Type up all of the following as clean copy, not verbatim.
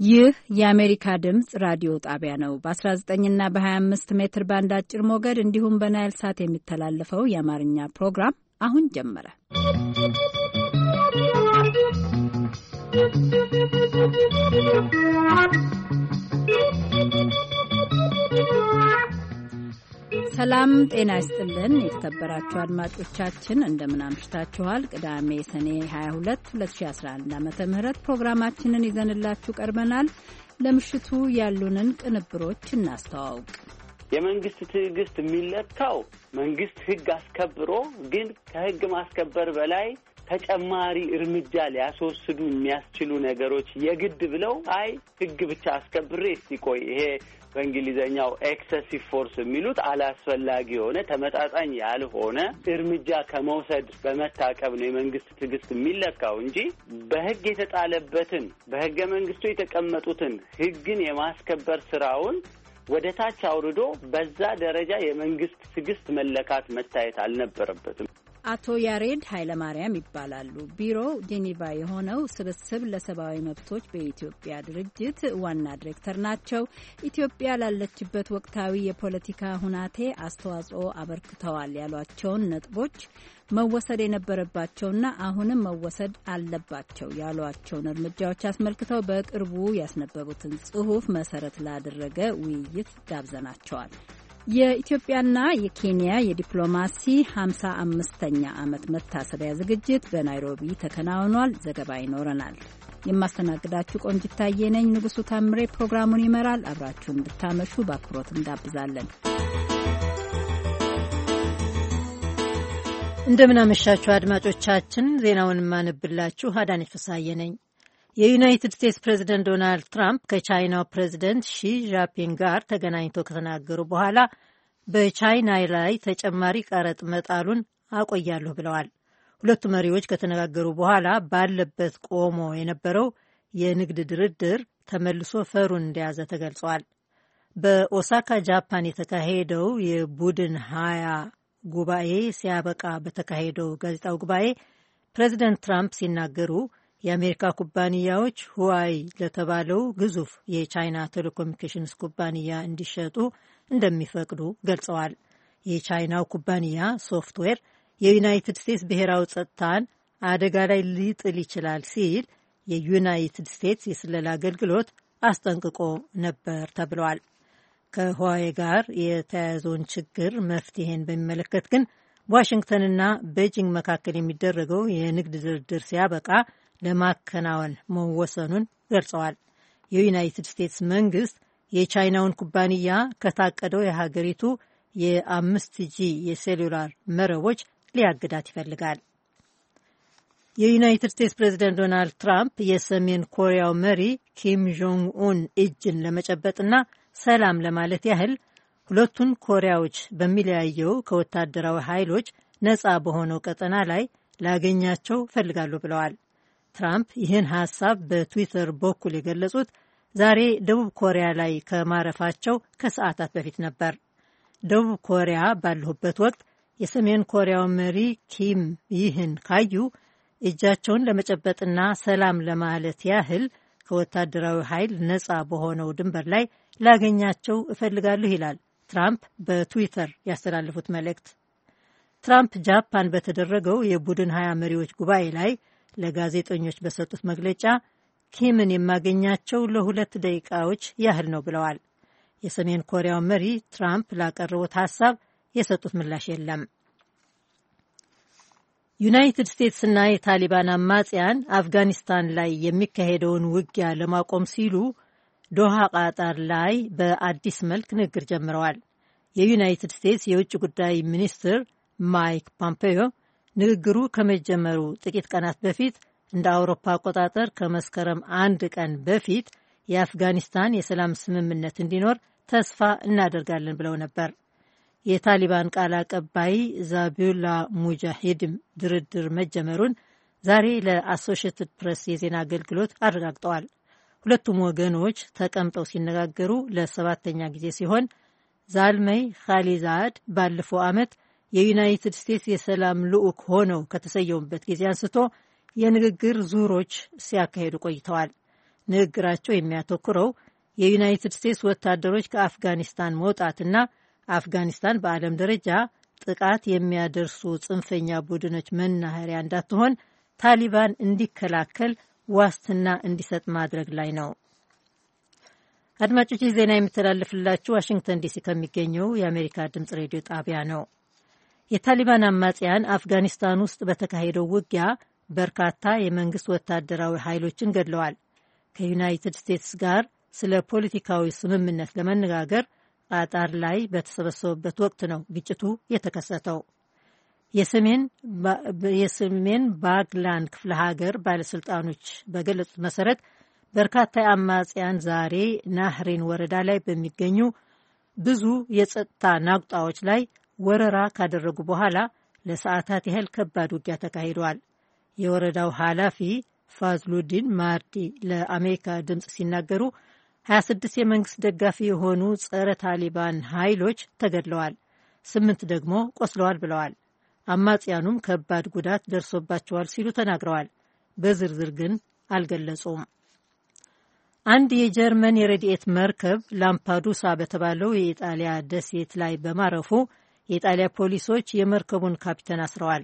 ይህ የአሜሪካ ድምፅ ራዲዮ ጣቢያ ነው። በ19 እና በ25 ሜትር ባንድ አጭር ሞገድ እንዲሁም በናይል ሳት የሚተላለፈው የአማርኛ ፕሮግራም አሁን ጀመረ። ሰላም ጤና ይስጥልን። የተከበራችሁ አድማጮቻችን እንደምን አምሽታችኋል? ቅዳሜ ሰኔ 22 2011 ዓ.ም ፕሮግራማችንን ይዘንላችሁ ቀርበናል። ለምሽቱ ያሉንን ቅንብሮች እናስተዋውቅ። የመንግስት ትዕግስት የሚለካው መንግስት ሕግ አስከብሮ ግን ከሕግ ማስከበር በላይ ተጨማሪ እርምጃ ሊያስወስዱ የሚያስችሉ ነገሮች የግድ ብለው አይ ሕግ ብቻ አስከብሬ እስቲ ቆይ ይሄ በእንግሊዘኛው ኤክሰሲቭ ፎርስ የሚሉት አላስፈላጊ የሆነ ተመጣጣኝ ያልሆነ እርምጃ ከመውሰድ በመታቀብ ነው የመንግስት ትዕግስት የሚለካው እንጂ በሕግ የተጣለበትን በሕገ መንግስቱ የተቀመጡትን ሕግን የማስከበር ስራውን ወደ ታች አውርዶ በዛ ደረጃ የመንግስት ትዕግስት መለካት መታየት አልነበረበትም። አቶ ያሬድ ኃይለማርያም ይባላሉ። ቢሮው ጄኔቫ የሆነው ስብስብ ለሰብአዊ መብቶች በኢትዮጵያ ድርጅት ዋና ዲሬክተር ናቸው። ኢትዮጵያ ላለችበት ወቅታዊ የፖለቲካ ሁናቴ አስተዋጽኦ አበርክተዋል ያሏቸውን ነጥቦች መወሰድ የነበረባቸውና አሁንም መወሰድ አለባቸው ያሏቸውን እርምጃዎች አስመልክተው በቅርቡ ያስነበቡትን ጽሑፍ መሰረት ላደረገ ውይይት ጋብዘናቸዋል። የኢትዮጵያና የኬንያ የዲፕሎማሲ 55ኛ ዓመት መታሰቢያ ዝግጅት በናይሮቢ ተከናውኗል። ዘገባ ይኖረናል። የማስተናግዳችሁ ቆንጂት ታዬ ነኝ። ንጉሱ ታምሬ ፕሮግራሙን ይመራል። አብራችሁን እንድታመሹ በአክብሮት እንጋብዛለን። እንደምናመሻችሁ አድማጮቻችን፣ ዜናውን የማነብላችሁ አዳነች ፍሳዬ ነኝ። የዩናይትድ ስቴትስ ፕሬዚደንት ዶናልድ ትራምፕ ከቻይናው ፕሬዚደንት ሺ ጂንፒንግ ጋር ተገናኝተው ከተናገሩ በኋላ በቻይና ላይ ተጨማሪ ቀረጥ መጣሉን አቆያለሁ ብለዋል። ሁለቱ መሪዎች ከተነጋገሩ በኋላ ባለበት ቆሞ የነበረው የንግድ ድርድር ተመልሶ ፈሩን እንደያዘ ተገልጿል። በኦሳካ ጃፓን የተካሄደው የቡድን 20 ጉባኤ ሲያበቃ በተካሄደው ጋዜጣዊ ጉባኤ ፕሬዚደንት ትራምፕ ሲናገሩ የአሜሪካ ኩባንያዎች ሁዋይ ለተባለው ግዙፍ የቻይና ቴሌኮሙኒኬሽንስ ኩባንያ እንዲሸጡ እንደሚፈቅዱ ገልጸዋል። የቻይናው ኩባንያ ሶፍትዌር የዩናይትድ ስቴትስ ብሔራዊ ጸጥታን አደጋ ላይ ሊጥል ይችላል ሲል የዩናይትድ ስቴትስ የስለላ አገልግሎት አስጠንቅቆ ነበር ተብሏል። ከሁዋይ ጋር የተያያዘውን ችግር መፍትሄን በሚመለከት ግን ዋሽንግተንና ቤጂንግ መካከል የሚደረገው የንግድ ድርድር ሲያበቃ ለማከናወን መወሰኑን ገልጸዋል። የዩናይትድ ስቴትስ መንግስት የቻይናውን ኩባንያ ከታቀደው የሀገሪቱ የ5G የሴሉላር መረቦች ሊያግዳት ይፈልጋል። የዩናይትድ ስቴትስ ፕሬዚደንት ዶናልድ ትራምፕ የሰሜን ኮሪያው መሪ ኪም ጆንግ ኡን እጅን ለመጨበጥና ሰላም ለማለት ያህል ሁለቱን ኮሪያዎች በሚለያየው ከወታደራዊ ኃይሎች ነፃ በሆነው ቀጠና ላይ ላገኛቸው እፈልጋለሁ ብለዋል። ትራምፕ ይህን ሀሳብ በትዊተር በኩል የገለጹት ዛሬ ደቡብ ኮሪያ ላይ ከማረፋቸው ከሰዓታት በፊት ነበር። ደቡብ ኮሪያ ባለሁበት ወቅት የሰሜን ኮሪያው መሪ ኪም ይህን ካዩ እጃቸውን ለመጨበጥና ሰላም ለማለት ያህል ከወታደራዊ ኃይል ነፃ በሆነው ድንበር ላይ ላገኛቸው እፈልጋለሁ ይላል ትራምፕ በትዊተር ያስተላለፉት መልእክት። ትራምፕ ጃፓን በተደረገው የቡድን 20 መሪዎች ጉባኤ ላይ ለጋዜጠኞች በሰጡት መግለጫ ኪምን የማገኛቸው ለ2 ደቂቃዎች ያህል ነው ብለዋል። የሰሜን ኮሪያው መሪ ትራምፕ ላቀረቡት ሀሳብ የሰጡት ምላሽ የለም። ዩናይትድ ስቴትስና የታሊባን አማጽያን አፍጋኒስታን ላይ የሚካሄደውን ውጊያ ለማቆም ሲሉ ዶሃ ቃጣር ላይ በአዲስ መልክ ንግግር ጀምረዋል። የዩናይትድ ስቴትስ የውጭ ጉዳይ ሚኒስትር ማይክ ፖምፔዮ ንግግሩ ከመጀመሩ ጥቂት ቀናት በፊት እንደ አውሮፓ አቆጣጠር ከመስከረም 1 ቀን በፊት የአፍጋኒስታን የሰላም ስምምነት እንዲኖር ተስፋ እናደርጋለን ብለው ነበር። የታሊባን ቃል አቀባይ ዛቢውላ ሙጃሂድም ድርድር መጀመሩን ዛሬ ለአሶሺየትድ ፕሬስ የዜና አገልግሎት አረጋግጠዋል። ሁለቱም ወገኖች ተቀምጠው ሲነጋገሩ ለ7ኛ ጊዜ ሲሆን ዛልመይ ኻሊዛድ ባለፈው ዓመት የዩናይትድ ስቴትስ የሰላም ልዑክ ሆነው ከተሰየሙበት ጊዜ አንስቶ የንግግር ዙሮች ሲያካሂዱ ቆይተዋል። ንግግራቸው የሚያተኩረው የዩናይትድ ስቴትስ ወታደሮች ከአፍጋኒስታን መውጣትና አፍጋኒስታን በዓለም ደረጃ ጥቃት የሚያደርሱ ጽንፈኛ ቡድኖች መናኸሪያ እንዳትሆን ታሊባን እንዲከላከል ዋስትና እንዲሰጥ ማድረግ ላይ ነው። አድማጮች፣ ዜና የሚተላለፍላችሁ ዋሽንግተን ዲሲ ከሚገኘው የአሜሪካ ድምጽ ሬዲዮ ጣቢያ ነው። የታሊባን አማጽያን አፍጋኒስታን ውስጥ በተካሄደው ውጊያ በርካታ የመንግስት ወታደራዊ ኃይሎችን ገድለዋል። ከዩናይትድ ስቴትስ ጋር ስለ ፖለቲካዊ ስምምነት ለመነጋገር ቃጣር ላይ በተሰበሰቡበት ወቅት ነው ግጭቱ የተከሰተው። የሰሜን ባግላንድ ክፍለ ሀገር ባለስልጣኖች በገለጹት መሰረት በርካታ የአማጽያን ዛሬ ናህሪን ወረዳ ላይ በሚገኙ ብዙ የጸጥታ ናቁጣዎች ላይ ወረራ ካደረጉ በኋላ ለሰዓታት ያህል ከባድ ውጊያ ተካሂደዋል። የወረዳው ኃላፊ ፋዝሉዲን ማርዲ ለአሜሪካ ድምፅ ሲናገሩ 26 የመንግስት ደጋፊ የሆኑ ጸረ ታሊባን ኃይሎች ተገድለዋል፣ 8 ደግሞ ቆስለዋል ብለዋል። አማጽያኑም ከባድ ጉዳት ደርሶባቸዋል ሲሉ ተናግረዋል። በዝርዝር ግን አልገለጹም። አንድ የጀርመን የረድኤት መርከብ ላምፓዱሳ በተባለው የኢጣሊያ ደሴት ላይ በማረፉ የኢጣሊያ ፖሊሶች የመርከቡን ካፒተን አስረዋል።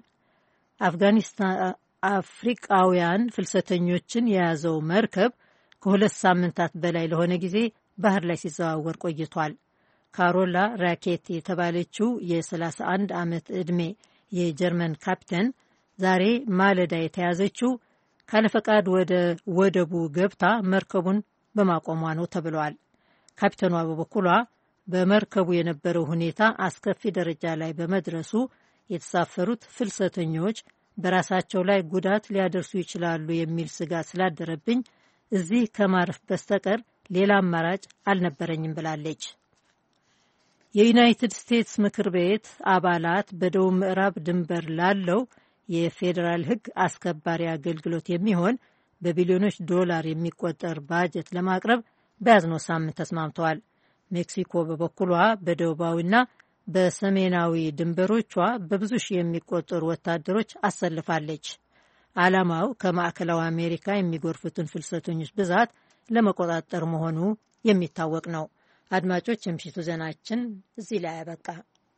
አፍሪቃውያን ፍልሰተኞችን የያዘው መርከብ ከ2 ሳምንታት በላይ ለሆነ ጊዜ ባህር ላይ ሲዘዋወር ቆይቷል። ካሮላ ራኬት የተባለችው የ31 ዓመት ዕድሜ የጀርመን ካፒተን ዛሬ ማለዳ የተያዘችው ካለፈቃድ ወደ ወደቡ ገብታ መርከቡን በማቆሟ ነው ተብሏል። ካፒተኗ በበኩሏ በመርከቡ የነበረው ሁኔታ አስከፊ ደረጃ ላይ በመድረሱ የተሳፈሩት ፍልሰተኞች በራሳቸው ላይ ጉዳት ሊያደርሱ ይችላሉ የሚል ስጋት ስላደረብኝ እዚህ ከማረፍ በስተቀር ሌላ አማራጭ አልነበረኝም ብላለች። የዩናይትድ ስቴትስ ምክር ቤት አባላት በደቡብ ምዕራብ ድንበር ላለው የፌዴራል ሕግ አስከባሪ አገልግሎት የሚሆን በቢሊዮኖች ዶላር የሚቆጠር ባጀት ለማቅረብ በያዝነው ሳምንት ተስማምተዋል። ሜክሲኮ በበኩሏ በደቡባዊና በሰሜናዊ ድንበሮቿ በብዙ ሺህ የሚቆጠሩ ወታደሮች አሰልፋለች። ዓላማው ከማዕከላዊ አሜሪካ የሚጎርፉትን ፍልሰተኞች ብዛት ለመቆጣጠር መሆኑ የሚታወቅ ነው። አድማጮች፣ የምሽቱ ዜናችን እዚህ ላይ ያበቃ።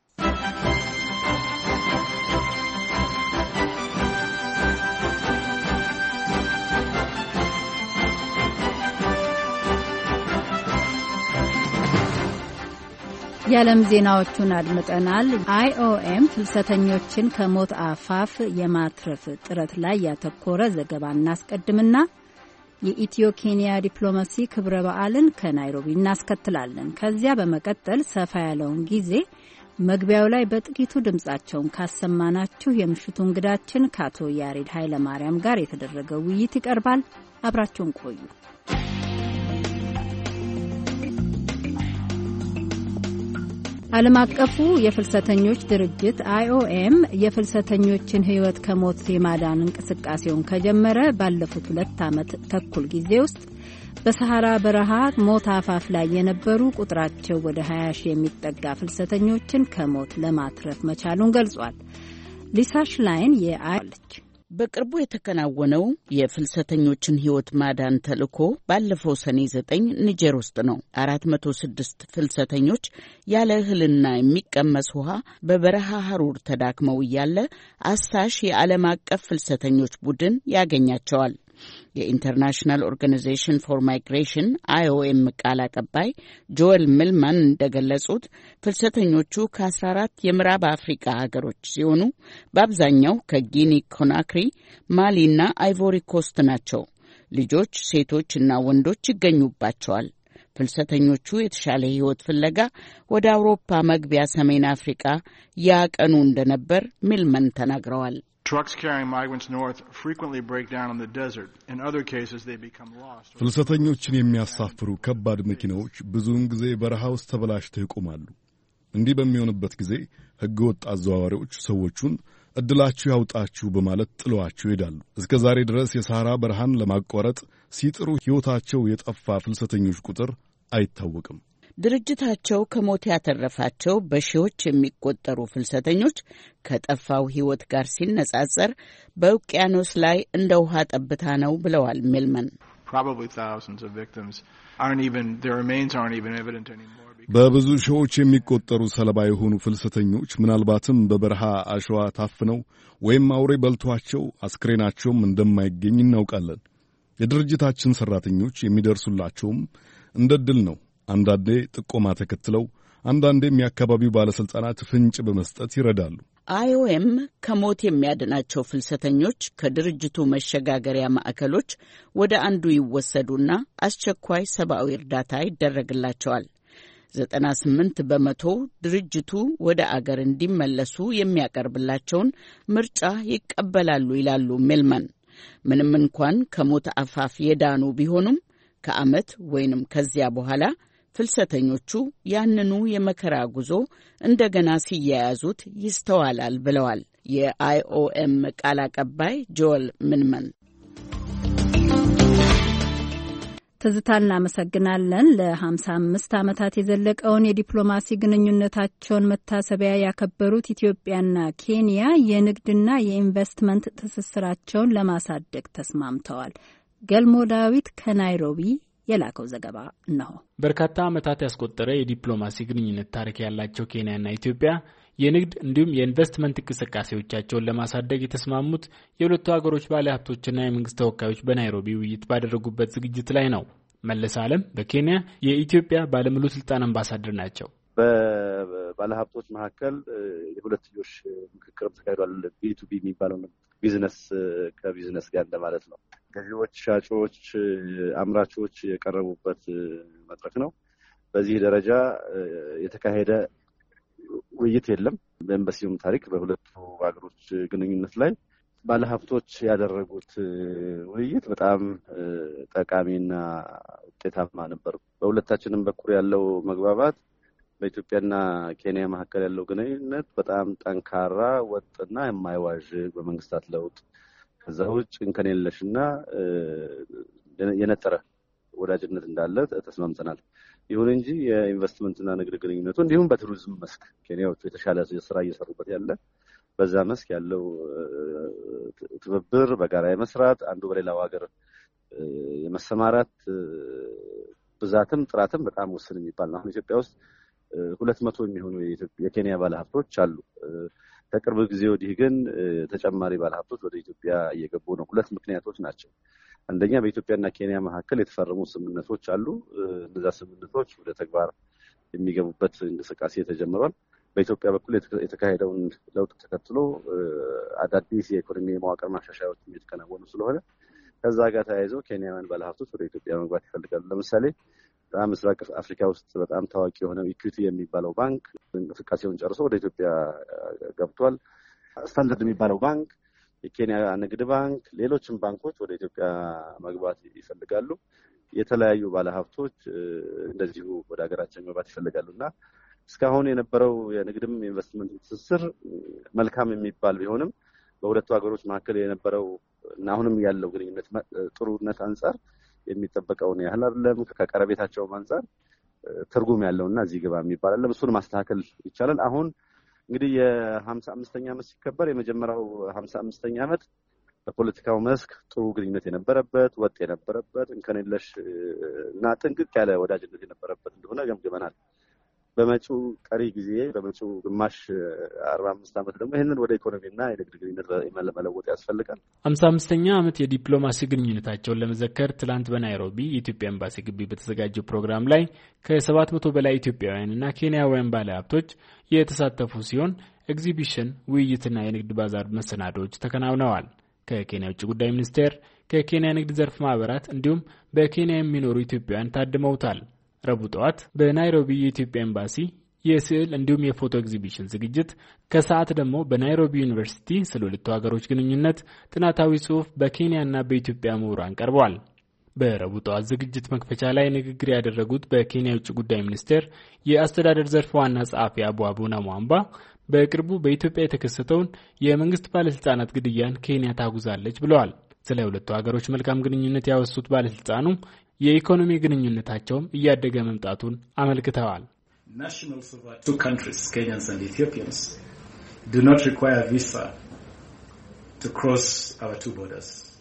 የዓለም ዜናዎቹን አድምጠናል። IOM ፍልሰተኞችን ከሞት አፋፍ የማትረፍ ጥረት ላይ ያተኮረ ዘገባ እናስቀድምና የኢትዮ ኬንያ ዲፕሎማሲ ክብረ በዓልን ከናይሮቢ እናስከትላለን። ከዚያ በመቀጠል ሰፋ ያለውን ጊዜ መግቢያው ላይ በጥቂቱ ድምጻቸውን ካሰማናችሁ የምሽቱ እንግዳችን ከአቶ ያሬድ ኃይለማርያም ጋር የተደረገ ውይይት ይቀርባል። አብራችሁን ቆዩ። ዓለም አቀፉ የፍልሰተኞች ድርጅት IOM የፍልሰተኞችን ሕይወት ከሞት የማዳን እንቅስቃሴውን ከጀመረ ባለፉት 2 ዓመት ተኩል ጊዜ ውስጥ በሰሐራ በረሃ ሞት አፋፍ ላይ የነበሩ ቁጥራቸው ወደ 20 ሺህ የሚጠጋ ፍልሰተኞችን ከሞት ለማትረፍ መቻሉን ገልጿል። ሊሳ ሽላይን የአለች በቅርቡ የተከናወነው የፍልሰተኞችን ሕይወት ማዳን ተልዕኮ ባለፈው ሰኔ 9 ኒጀር ውስጥ ነው። 406 ፍልሰተኞች ያለ እህልና የሚቀመስ ውሃ በበረሃ ሐሩር ተዳክመው እያለ አሳሽ የዓለም አቀፍ ፍልሰተኞች ቡድን ያገኛቸዋል። የኢንተርናሽናል ኦርጋናይዜሽን ፎር ማይግሬሽን IOM ቃል አቀባይ ጆኤል ሚልማን እንደገለጹት ፍልሰተኞቹ ከ14 የምዕራብ አፍሪካ ሀገሮች ሲሆኑ በአብዛኛው ከጊኒ ኮናክሪ፣ ማሊና አይቮሪ ኮስት ናቸው። ልጆች፣ ሴቶችና ወንዶች ይገኙባቸዋል። ፍልሰተኞቹ የተሻለ ሕይወት ፍለጋ ወደ አውሮፓ መግቢያ ሰሜን አፍሪካ ያቀኑ እንደነበር ሚልማን ተናግረዋል። ፍልሰተኞችን የሚያሳፍሩ ከባድ መኪናዎች ብዙውን ጊዜ በረሃ ውስጥ ተበላሽተው ይቆማሉ። እንዲህ በሚሆንበት ጊዜ ሕገ ወጥ አዘዋዋሪዎች ሰዎቹን ዕድላችሁ ያውጣችሁ በማለት ጥለዋቸው ይሄዳሉ። እስከ ዛሬ ድረስ የሰሐራ በረሃን ለማቋረጥ ሲጥሩ ሕይወታቸው የጠፋ ፍልሰተኞች ቁጥር አይታወቅም። ድርጅታቸው ከሞት ያተረፋቸው በሺዎች የሚቆጠሩ ፍልሰተኞች ከጠፋው ሕይወት ጋር ሲነጻጸር በውቅያኖስ ላይ እንደ ውሃ ጠብታ ነው ብለዋል ሚልመን። probably thousands of victims their remains aren't even evident anymore. በብዙ ሺዎች የሚቆጠሩ ሰለባ የሆኑ ፍልሰተኞች ምናልባትም በበረሃ አሸዋ ታፍነው ወይም አውሬ በልቷቸው አስክሬናቸውም እንደማይገኝ እናውቃለን። የድርጅታችን ሠራተኞች የሚደርሱላቸውም እንደ ዕድል ነው። አንዳንዴ ጥቆማ ተከትለው፣ አንዳንዴም የአካባቢው ባለሥልጣናት ፍንጭ በመስጠት ይረዳሉ። IOM ከሞት የሚያድናቸው ፍልሰተኞች ከድርጅቱ መሸጋገሪያ ማዕከሎች ወደ አንዱ ይወሰዱና አስቸኳይ ሰብአዊ እርዳታ ይደረግላቸዋል። 98 በመቶ ድርጅቱ ወደ አገር እንዲመለሱ የሚያቀርብላቸውን ምርጫ ይቀበላሉ ይላሉ ሜልመን። ምንም እንኳን ከሞት አፋፍ የዳኑ ቢሆኑም ከዓመት ወይንም ከዚያ በኋላ ፍልሰተኞቹ ያንኑ የመከራ ጉዞ እንደገና ሲያያዙት ይስተዋላል ብለዋል የIOM ቃል አቀባይ ጆል ምንመን። ትዝታ እናመሰግናለን። ለ55 ዓመታት የዘለቀውን የዲፕሎማሲ ግንኙነታቸውን መታሰቢያ ያከበሩት ኢትዮጵያና ኬንያ የንግድና የኢንቨስትመንት ትስስራቸውን ለማሳደግ ተስማምተዋል። ገልሞ ዳዊት ከናይሮቢ የላከው ዘገባ ነው። በርካታ ዓመታት ያስቆጠረ የዲፕሎማሲ ግንኙነት ታሪክ ያላቸው ኬንያና ኢትዮጵያ የንግድ እንዲሁም የኢንቨስትመንት እንቅስቃሴዎቻቸውን ለማሳደግ የተስማሙት የሁለቱ ሀገሮች ባለሀብቶችና የመንግስት ተወካዮች በናይሮቢ ውይይት ባደረጉበት ዝግጅት ላይ ነው። መለስ ዓለም በኬንያ የኢትዮጵያ ባለሙሉ ስልጣን አምባሳደር ናቸው። በባለሀብቶች መካከል የሁለትዮሽ ምክክር ተካሂዷል። ቢ2ቢ የሚባለው ቢዝነስ ከቢዝነስ ጋር እንደማለት ነው። ገዢዎች፣ ሻጮች፣ አምራቾች የቀረቡበት መድረክ ነው። በዚህ ደረጃ የተካሄደ ውይይት የለም። በኤምባሲውም ታሪክ በሁለቱ ሀገሮች ግንኙነት ላይ ባለሀብቶች ያደረጉት ውይይት በጣም ጠቃሚና ውጤታማ ነበር። በሁለታችንም በኩል ያለው መግባባት በኢትዮጵያና ኬንያ መካከል ያለው ግንኙነት በጣም ጠንካራ፣ ወጥና የማይዋዥቅ በመንግስታት ለውጥ ከዛ ውጭ እንከን የለሽና የነጠረ ወዳጅነት እንዳለ ተስማምተናል። ይሁን እንጂ የኢንቨስትመንትና ንግድ ግንኙነቱ እንዲሁም በቱሪዝም መስክ ኬንያዎቹ የተሻለ ስራ እየሰሩበት ያለ በዛ መስክ ያለው ትብብር፣ በጋራ የመስራት አንዱ በሌላው ሀገር የመሰማራት ብዛትም ጥራትም በጣም ውስን የሚባል ነው። አሁን ኢትዮጵያ ውስጥ 200 የሚሆኑ የኬንያ ባለሀብቶች አሉ። ከቅርብ ጊዜ ወዲህ ግን ተጨማሪ ባለሀብቶች ወደ ኢትዮጵያ እየገቡ ነው። ሁለት ምክንያቶች ናቸው። አንደኛ በኢትዮጵያና ኬንያ መካከል የተፈረሙ ስምምነቶች አሉ። እነዛ ስምምነቶች ወደ ተግባር የሚገቡበት እንቅስቃሴ ተጀምሯል። በኢትዮጵያ በኩል የተካሄደውን ለውጥ ተከትሎ አዳዲስ የኢኮኖሚ መዋቅር ማሻሻያዎች እየተከናወኑ ስለሆነ ከዛ ጋር ተያይዘው ኬንያውያን ባለሀብቶች ወደ ኢትዮጵያ መግባት ይፈልጋሉ። ለምሳሌ በጣም ምስራቅ አፍሪካ ውስጥ በጣም ታዋቂ የሆነው ኢኩዊቲ የሚባለው ባንክ እንቅስቃሴውን ጨርሶ ወደ ኢትዮጵያ ገብቷል። ስታንዳርድ የሚባለው ባንክ፣ የኬንያ ንግድ ባንክ፣ ሌሎችም ባንኮች ወደ ኢትዮጵያ መግባት ይፈልጋሉ። የተለያዩ ባለሀብቶች እንደዚሁ ወደ ሀገራችን መግባት ይፈልጋሉ እና እስካሁን የነበረው የንግድም ኢንቨስትመንት ትስስር መልካም የሚባል ቢሆንም በሁለቱ ሀገሮች መካከል የነበረው እና አሁንም ያለው ግንኙነት ጥሩነት አንጻር የሚጠበቀውን ያህል አይደለም። ከቀረቤታቸውም አንጻር ትርጉም ያለውና እዚህ ግባ የሚባል አይደለም። እሱን ማስተካከል ይቻላል። አሁን እንግዲህ የ55ኛ ዓመት ሲከበር የመጀመሪያው 55ኛ ዓመት በፖለቲካው መስክ ጥሩ ግንኙነት የነበረበት፣ ወጥ የነበረበት፣ እንከን የለሽ እና ጥንቅቅ ያለ ወዳጅነት የነበረበት እንደሆነ ገምግመናል። በመጪው ቀሪ ጊዜ በመጪው ግማሽ 45 ዓመት ደግሞ ይህንን ወደ ኢኮኖሚና የንግድ ግንኙነት መለወጥ ያስፈልጋል። 55ኛ ዓመት የዲፕሎማሲ ግንኙነታቸውን ለመዘከር ትላንት በናይሮቢ የኢትዮጵያ ኤምባሲ ግቢ በተዘጋጀው ፕሮግራም ላይ ከ700 በላይ ኢትዮጵያውያንና ኬንያውያን ባለሀብቶች የተሳተፉ ሲሆን ኤግዚቢሽን፣ ውይይትና የንግድ ባዛር መሰናዶዎች ተከናውነዋል። ከኬንያ ውጭ ጉዳይ ሚኒስቴር፣ ከኬንያ ንግድ ዘርፍ ማህበራት እንዲሁም በኬንያ የሚኖሩ ኢትዮጵያውያን ታድመውታል። ረቡዕ ጠዋት በናይሮቢ የኢትዮጵያ ኤምባሲ የስዕል እንዲሁም የፎቶ ኤግዚቢሽን ዝግጅት፣ ከሰዓት ደግሞ በናይሮቢ ዩኒቨርሲቲ ስለ ሁለቱ ሀገሮች ግንኙነት ጥናታዊ ጽሑፍ በኬንያና በኢትዮጵያ ምሁራን ቀርበዋል። በረቡዕ ጠዋት ዝግጅት መክፈቻ ላይ ንግግር ያደረጉት በኬንያ ውጭ ጉዳይ ሚኒስቴር የአስተዳደር ዘርፍ ዋና ጸሐፊ አቡና ሟምባ በቅርቡ በኢትዮጵያ የተከሰተውን የመንግስት ባለስልጣናት ግድያን ኬንያ ታጉዛለች ብለዋል። ስለ ሁለቱ ሀገሮች መልካም ግንኙነት ያወሱት ባለስልጣኑ የኢኮኖሚ ግንኙነታቸውም እያደገ መምጣቱን አመልክተዋል። Nationals of our two countries, Kenyans and Ethiopians, do not require visa to cross our two borders.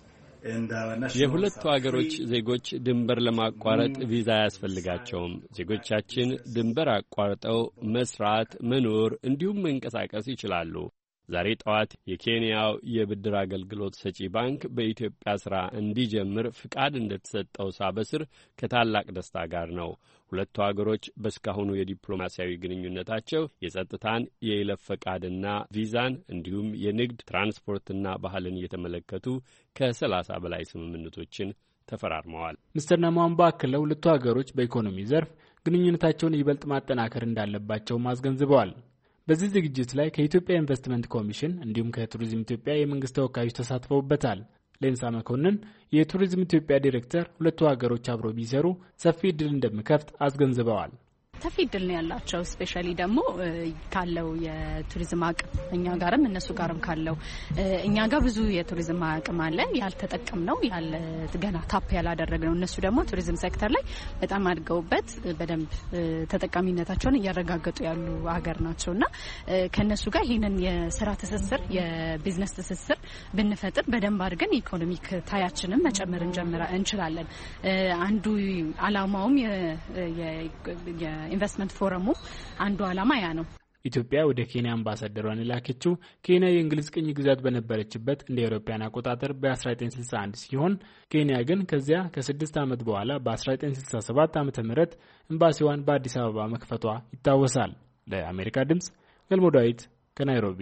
የሁለቱ ሀገሮች ዜጎች ድንበር ለማቋረጥ ቪዛ አያስፈልጋቸውም። ዜጎቻችን ድንበር አቋርጠው መስራት፣ መኖር እንዲሁም መንቀሳቀስ ይችላሉ። ዛሬ ጠዋት የኬንያው የብድር አገልግሎት ሰጪ ባንክ በኢትዮጵያ ሥራ እንዲጀምር ፍቃድ እንደተሰጠው ሳበስር ከታላቅ ደስታ ጋር ነው። ሁለቱ አገሮች በስካሁኑ የዲፕሎማሲያዊ ግንኙነታቸው የጸጥታን፣ የይለፍ ፈቃድና ቪዛን እንዲሁም የንግድ ትራንስፖርትና ባህልን እየተመለከቱ ከ30 በላይ ስምምነቶችን ተፈራርመዋል። ሚስተር ነሟምባ አክለው ሁለቱ አገሮች በኢኮኖሚ ዘርፍ ግንኙነታቸውን ይበልጥ ማጠናከር እንዳለባቸውም አስገንዝበዋል። በዚህ ዝግጅት ላይ ከኢትዮጵያ ኢንቨስትመንት ኮሚሽን እንዲሁም ከቱሪዝም ኢትዮጵያ የመንግስት ተወካዮች ተሳትፈውበታል። ሌንሳ መኮንን የቱሪዝም ኢትዮጵያ ዲሬክተር ሁለቱ ሀገሮች አብረው ቢሰሩ ሰፊ ዕድል እንደሚከፍት አስገንዝበዋል። ሰፊ ዕድል ነው ያላቸው። ስፔሻሊ ደግሞ ካለው የቱሪዝም አቅም እኛ ጋርም እነሱ ጋርም ካለው እኛ ጋር ብዙ የቱሪዝም አቅም አለ ያልተጠቀምነው ያለ ገና ታፕ ያላደረግነው። እነሱ ደግሞ ቱሪዝም ሴክተር ላይ በጣም አድገውበት በደንብ ተጠቃሚነታቸውን እያረጋገጡ ያሉ ሀገር ናቸውና ከነሱ ጋር ይሄንን የስራ ትስስር የቢዝነስ ትስስር ብንፈጥር በደንብ አድርገን ኢኮኖሚክ ታያችንን መጨመር እንችላለን። አንዱ አላማውም ኢንቨስትመንት ፎረሙ አንዱ ዓላማ ያ ነው። ኢትዮጵያ ወደ ኬንያ አምባሳደሯን የላከችው ኬንያ የእንግሊዝ ቅኝ ግዛት በነበረችበት እንደ አውሮፓውያን አቆጣጠር በ1961 ሲሆን ኬንያ ግን ከዚያ ከ6 ዓመት በኋላ በ1967 ዓ.ም ኤምባሲዋን በአዲስ አበባ መክፈቷ ይታወሳል። ለአሜሪካ ድምጽ ገልሞ ዳዊት ከናይሮቢ።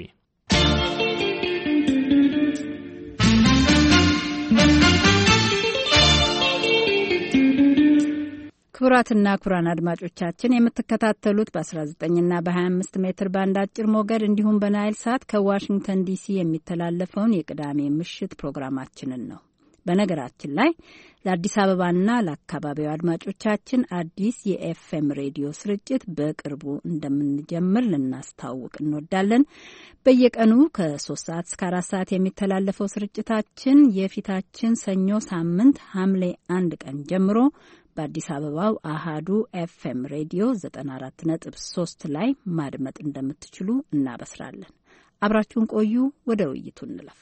ክቡራትና ክቡራን አድማጮቻችን የምትከታተሉት በ19ና በ25 ሜትር ባንድ አጭር ሞገድ እንዲሁም በናይል ሳት ከዋሽንግተን ዲሲ የሚተላለፈውን የቅዳሜ ምሽት ፕሮግራማችንን ነው። በነገራችን ላይ ለአዲስ አበባና ለአካባቢው አድማጮቻችን አዲስ የኤፍኤም ሬዲዮ ስርጭት በቅርቡ እንደምንጀምር ልናስታውቅ እንወዳለን። በየቀኑ ከ3 ሰዓት እስከ 4 ሰዓት የሚተላለፈው ስርጭታችን የፊታችን ሰኞ ሳምንት ሐምሌ 1 ቀን ጀምሮ በአዲስ አበባው አሃዱ ኤፍኤም ሬዲዮ 94.3 ላይ ማድመጥ እንደምትችሉ እናበስራለን። አብራችሁን ቆዩ። ወደ ውይይቱ እንለፍ።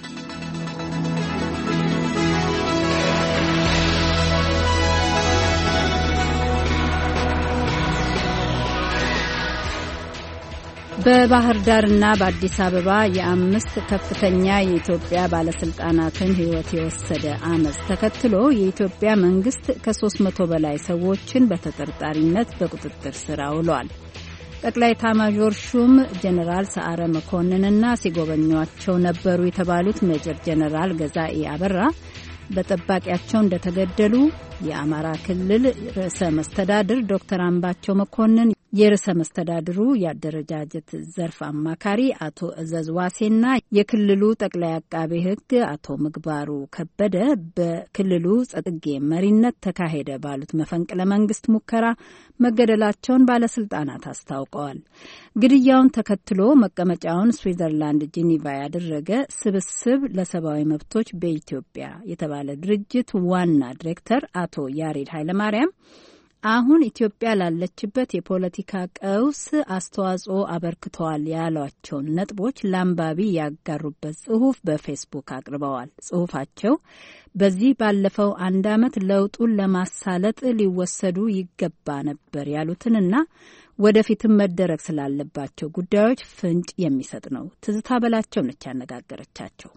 በባህር ዳርና በአዲስ አበባ የ5 ከፍተኛ የኢትዮጵያ ባለስልጣናትን ሕይወት የወሰደ አመጽ ተከትሎ የኢትዮጵያ መንግስት ከ300 በላይ ሰዎችን በተጠርጣሪነት በቁጥጥር ስር አውሏል። ጠቅላይ ኤታማዦር ሹም ጀነራል ሰዓረ መኮንንና ሲጎበኟቸው ነበሩ የተባሉት ሜጀር ጀነራል ገዛኢ አበራ በጠባቂያቸው እንደተገደሉ የአማራ ክልል ርዕሰ መስተዳድር ዶክተር አምባቸው መኮንን፣ የርዕሰ መስተዳድሩ የአደረጃጀት ዘርፍ አማካሪ አቶ እዘዝዋሴና የክልሉ ጠቅላይ አቃቤ ሕግ አቶ ምግባሩ ከበደ በክልሉ ጸጥጌ መሪነት ተካሄደ ባሉት መፈንቅለ መንግስት ሙከራ መገደላቸውን ባለስልጣናት አስታውቀዋል። ግድያውን ተከትሎ መቀመጫውን ስዊዘርላንድ ጂኒቫ ያደረገ ስብስብ ለሰብአዊ መብቶች በኢትዮጵያ የተባለ ድርጅት ዋና ዲሬክተር አቶ ያሬድ ኃይለማርያም አሁን ኢትዮጵያ ላለችበት የፖለቲካ ቀውስ አስተዋጽኦ አበርክተዋል ያሏቸውን ነጥቦች ለአንባቢ ያጋሩበት ጽሑፍ በፌስቡክ አቅርበዋል። ጽሑፋቸው በዚህ ባለፈው 1 ዓመት ለውጡን ለማሳለጥ ሊወሰዱ ይገባ ነበር ያሉትንና ወደፊትም መደረግ ስላለባቸው ጉዳዮች ፍንጭ የሚሰጥ ነው። ትዝታ በላቸው ነች ያነጋገረቻቸው።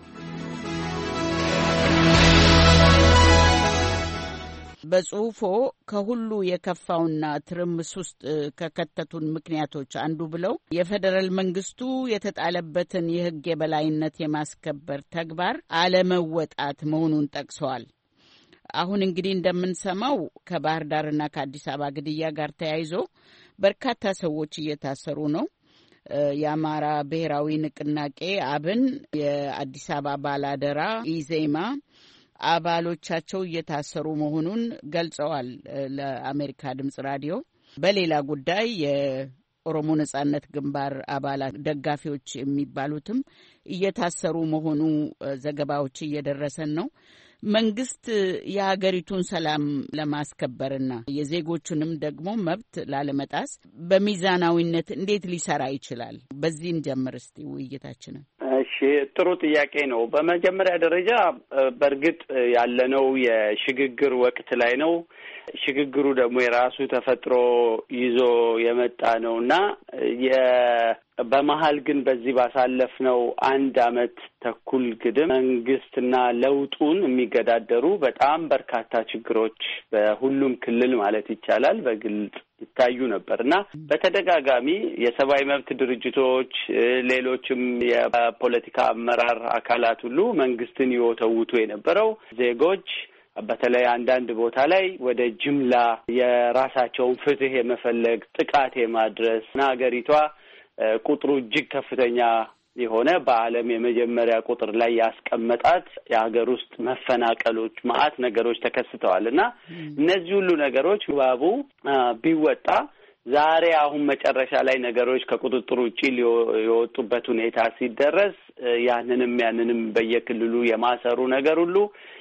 በጽሁፎ ከሁሉ የከፋውና ትርምስ ውስጥ ከከተቱን ምክንያቶች አንዱ ብለው የፌዴራል መንግስቱ የተጣለበትን የሕግ የበላይነት የማስከበር ተግባር አለመወጣት መሆኑን ጠቅሰዋል። አሁን እንግዲህ እንደምንሰማው ከባህር ዳርና ከአዲስ አበባ ግድያ ጋር ተያይዞ በርካታ ሰዎች እየታሰሩ ነው። የአማራ ብሔራዊ ንቅናቄ አብን፣ የአዲስ አበባ ባላደራ፣ ኢዜማ አባሎቻቸው እየታሰሩ መሆኑን ገልጸዋል ለአሜሪካ ድምጽ ራዲዮ። በሌላ ጉዳይ የኦሮሞ ነጻነት ግንባር አባላት ደጋፊዎች የሚባሉትም እየታሰሩ መሆኑ ዘገባዎች እየደረሰን ነው። መንግስት የሀገሪቱን ሰላም ለማስከበርና የዜጎቹንም ደግሞ መብት ላለመጣስ በሚዛናዊነት እንዴት ሊሰራ ይችላል? በዚህን ጀምር እስቲ ውይይታችንን። እሺ፣ ጥሩ ጥያቄ ነው። በመጀመሪያ ደረጃ በእርግጥ ያለነው የሽግግር ወቅት ላይ ነው። ሽግግሩ ደግሞ የራሱ ተፈጥሮ ይዞ የመጣ ነውና በመሀል ግን በዚህ ባሳለፍነው 1 ዓመት ተኩል ግድም መንግስትና ለውጡን የሚገዳደሩ በጣም በርካታ ችግሮች በሁሉም ክልል ማለት ይቻላል በግልጽ ይታዩ ነበርና በተደጋጋሚ የሰብአዊ መብት ድርጅቶች፣ ሌሎችም የፖለቲካ አመራር አካላት ሁሉ መንግስትን ይወተውቱ የነበረው ዜጎች በተለይ አንዳንድ ቦታ ላይ ወደ ጅምላ የራሳቸውን ፍትህ የመፈለግ ጥቃት የማድረስ እና ሀገሪቷ ቁጥሩ እጅግ ከፍተኛ የሆነ በዓለም የመጀመሪያ ቁጥር ላይ ያስቀመጣት የሀገር ውስጥ መፈናቀሎች መዓት ነገሮች ተከስተዋል እና እነዚህ ሁሉ ነገሮች ባቡ ቢወጣ ዛሬ አሁን መጨረሻ ላይ ነገሮች ከቁጥጥር ውጪ የወጡበት ሁኔታ ሲደረስ ያንንም በየክልሉ የማሰሩ ነገር ሁሉ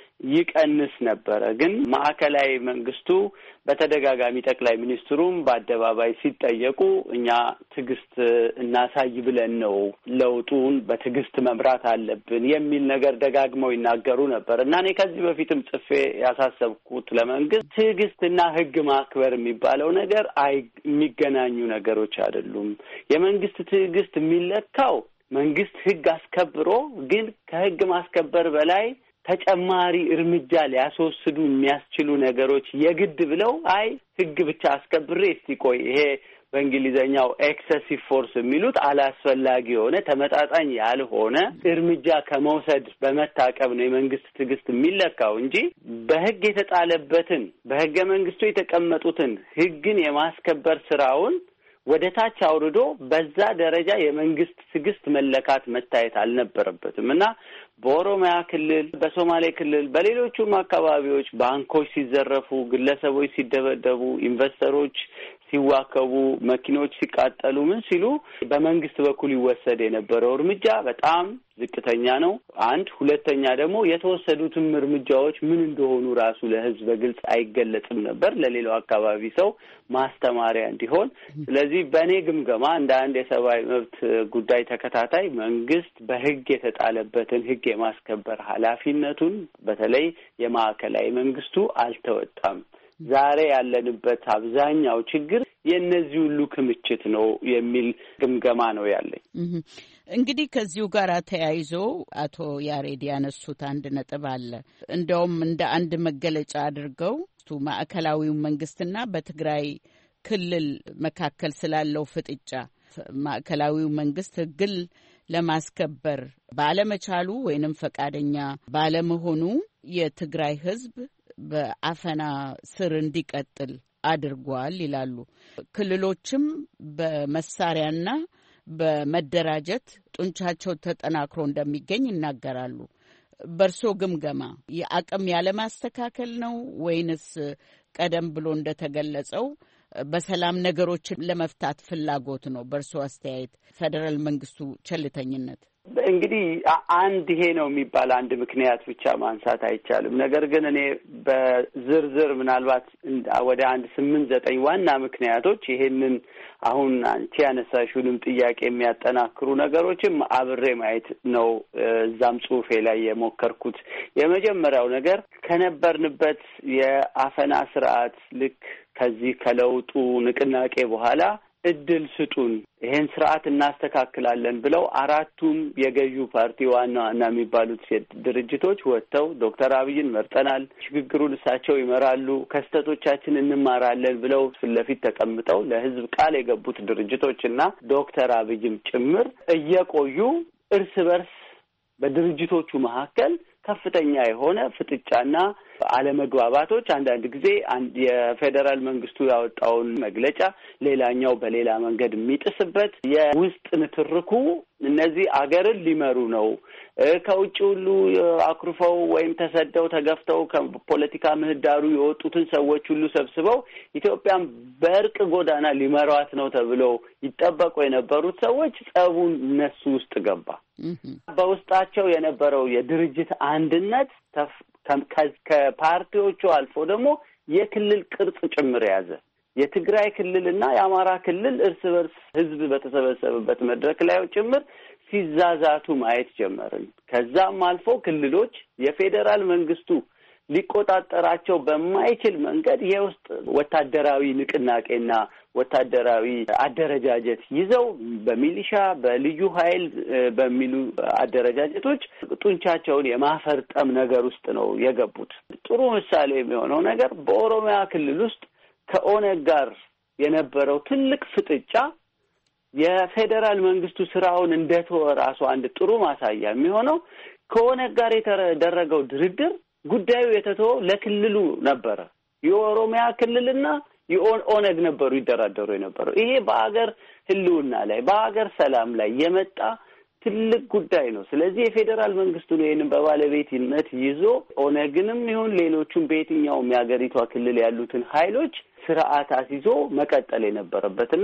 ይቀንስ ነበረ። ግን ማዕከላዊ መንግስቱ በተደጋጋሚ ጠቅላይ ሚኒስትሩም በአደባባይ ሲጠየቁ እኛ ትዕግስት እናሳይ ብለን ነው ለውጡን በትዕግስት መምራት አለብን የሚል ነገር ደጋግመው ይናገሩ ነበር እና እኔ ከዚህ በፊትም ጽፌ ያሳሰብኩት ለመንግስት ትዕግስትና ሕግ ማክበር የሚባለው ነገር የሚገናኙ ነገሮች አይደሉም። የመንግስት ትዕግስት የሚለካው መንግስት ሕግ አስከብሮ ግን ከሕግ ማስከበር በላይ ተጨማሪ እርምጃ ሊያስወስዱ የሚያስችሉ ነገሮች የግድ ብለው ሕግ ብቻ አስከብሬ እስቲ ቆይ ይሄ በእንግሊዘኛው ኤክሰሲቭ ፎርስ የሚሉት አላስፈላጊ የሆነ ተመጣጣኝ ያልሆነ እርምጃ ከመውሰድ በመታቀብ ነው የመንግስት ትዕግስት የሚለካው እንጂ በሕግ የተጣለበትን በሕገ መንግስቱ የተቀመጡትን ሕግን የማስከበር ስራውን ወደ ታች አውርዶ በዛ ደረጃ የመንግስት ትዕግስት መለካት መታየት አልነበረበትም እና በኦሮሚያ ክልል፣ በሶማሌ ክልል፣ በሌሎቹም አካባቢዎች ባንኮች ሲዘረፉ፣ ግለሰቦች ሲደበደቡ፣ ኢንቨስተሮች ሲዋከቡ፣ መኪኖች ሲቃጠሉ ምን ሲሉ በመንግስት በኩል ይወሰድ የነበረው እርምጃ በጣም ዝቅተኛ ነው። ሁለተኛ ደግሞ የተወሰዱትም እርምጃዎች ምን እንደሆኑ ራሱ ለህዝብ በግልጽ አይገለጽም ነበር ለሌላው አካባቢ ሰው ማስተማሪያ እንዲሆን። ስለዚህ በእኔ ግምገማ እንደ አንድ የሰብአዊ መብት ጉዳይ ተከታታይ መንግስት በሕግ የተጣለበትን ሕግ የማስከበር ኃላፊነቱን በተለይ የማዕከላዊ መንግስቱ አልተወጣም። ዛሬ ያለንበት አብዛኛው ችግር የእነዚህ ሁሉ ክምችት ነው የሚል ግምገማ ነው ያለኝ። እንግዲህ ከዚሁ ጋር ተያይዞ አቶ ያሬድ ያነሱት አንድ ነጥብ አለ። እንደውም እንደ አንድ መገለጫ አድርገው ማዕከላዊው መንግስትና በትግራይ ክልል መካከል ስላለው ፍጥጫ ማዕከላዊው መንግስት ሕግን ለማስከበር ባለመቻሉ ወይንም ፈቃደኛ ባለመሆኑ የትግራይ ሕዝብ በአፈና ስር እንዲቀጥል አድርጓል ይላሉ። ክልሎችም በመሳሪያና በመደራጀት ጡንቻቸው ተጠናክሮ እንደሚገኝ ይናገራሉ። በእርሶ ግምገማ የአቅም ያለማስተካከል ነው ወይንስ ቀደም ብሎ እንደተገለጸው በሰላም ነገሮችን ለመፍታት ፍላጎት ነው? በእርሶ አስተያየት ፌዴራል መንግስቱ ቸልተኝነት እንግዲህ ይሄ ነው የሚባል አንድ ምክንያት ብቻ ማንሳት አይቻልም። ነገር ግን እኔ በዝርዝር ምናልባት ወደ 8-9 ዋና ምክንያቶች ይሄንን አሁን አንቺ ያነሳሽውንም ጥያቄ የሚያጠናክሩ ነገሮችም አብሬ ማየት ነው እዛም ጽሁፌ ላይ የሞከርኩት። የመጀመሪያው ነገር ከነበርንበት የአፈና ስርዓት ልክ ከዚህ ከለውጡ ንቅናቄ በኋላ እድል ስጡን፣ ይሄን ስርዓት እናስተካክላለን ብለው አራቱም የገዢው ፓርቲ ዋና የሚባሉት ድርጅቶች ወጥተው ዶክተር አብይን መርጠናል፣ ሽግግሩን እሳቸው ይመራሉ፣ ከስተቶቻችን እንማራለን ብለው ፊት ለፊት ተቀምጠው ለህዝብ ቃል የገቡት ድርጅቶችና ዶክተር አብይም ጭምር እየቆዩ እርስ በርስ በድርጅቶቹ መካከል ከፍተኛ የሆነ ፍጥጫና አለመግባባቶች አንዳንድ ጊዜ የፌዴራል መንግስቱ ያወጣውን መግለጫ ሌላኛው በሌላ መንገድ የሚጥስበት የውስጥ ንትርኩ እነዚህ አገርን ሊመሩ ነው፣ ከውጭ ሁሉ አኩርፈው ወይም ተሰደው ተገፍተው ከፖለቲካ ምህዳሩ የወጡትን ሰዎች ሁሉ ሰብስበው ኢትዮጵያን በእርቅ ጎዳና ሊመሯት ነው ተብለው ይጠበቁ የነበሩት ሰዎች ጸቡን እነሱ ውስጥ ገባ። በውስጣቸው የነበረው የድርጅት አንድነት ከፓርቲዎቹ አልፎ ደግሞ የክልል ቅርጽ ጭምር ያዘ። የትግራይ ክልልና የአማራ ክልል እርስ በርስ ህዝብ በተሰበሰበበት መድረክ ላይ ጭምር ሲዛዛቱ ማየት ጀመርን። ከዛም አልፎ ክልሎች የፌዴራል መንግስቱ ሊቆጣጠራቸው በማይችል መንገድ የውስጥ ወታደራዊ ንቅናቄና ወታደራዊ አደረጃጀት ይዘው በሚሊሻ በልዩ ኃይል በሚሉ አደረጃጀቶች ጡንቻቸውን የማፈርጠም ነገር ውስጥ ነው የገቡት። ጥሩ ምሳሌ የሚሆነው ነገር በኦሮሚያ ክልል ውስጥ ከኦነግ ጋር የነበረው ትልቅ ፍጥጫ የፌዴራል መንግስቱ ስራውን እንደተወ ራሱ አንድ ጥሩ ማሳያ የሚሆነው ከኦነግ ጋር የተደረገው ድርድር ጉዳዩ የተተወው ለክልሉ ነበረ። የኦሮሚያ ክልልና የኦነግ ነበሩ ይደራደሩ የነበረው። ይሄ በአገር ህልውና ላይ በአገር ሰላም ላይ የመጣ ትልቅ ጉዳይ ነው። ስለዚህ የፌዴራል መንግስቱ ነው ይሄንን በባለቤትነት ይዞ ኦነግንም ይሁን ሌሎቹም በየትኛውም የአገሪቷ ክልል ያሉትን ኃይሎች ስርዓት አስይዞ መቀጠል የነበረበትና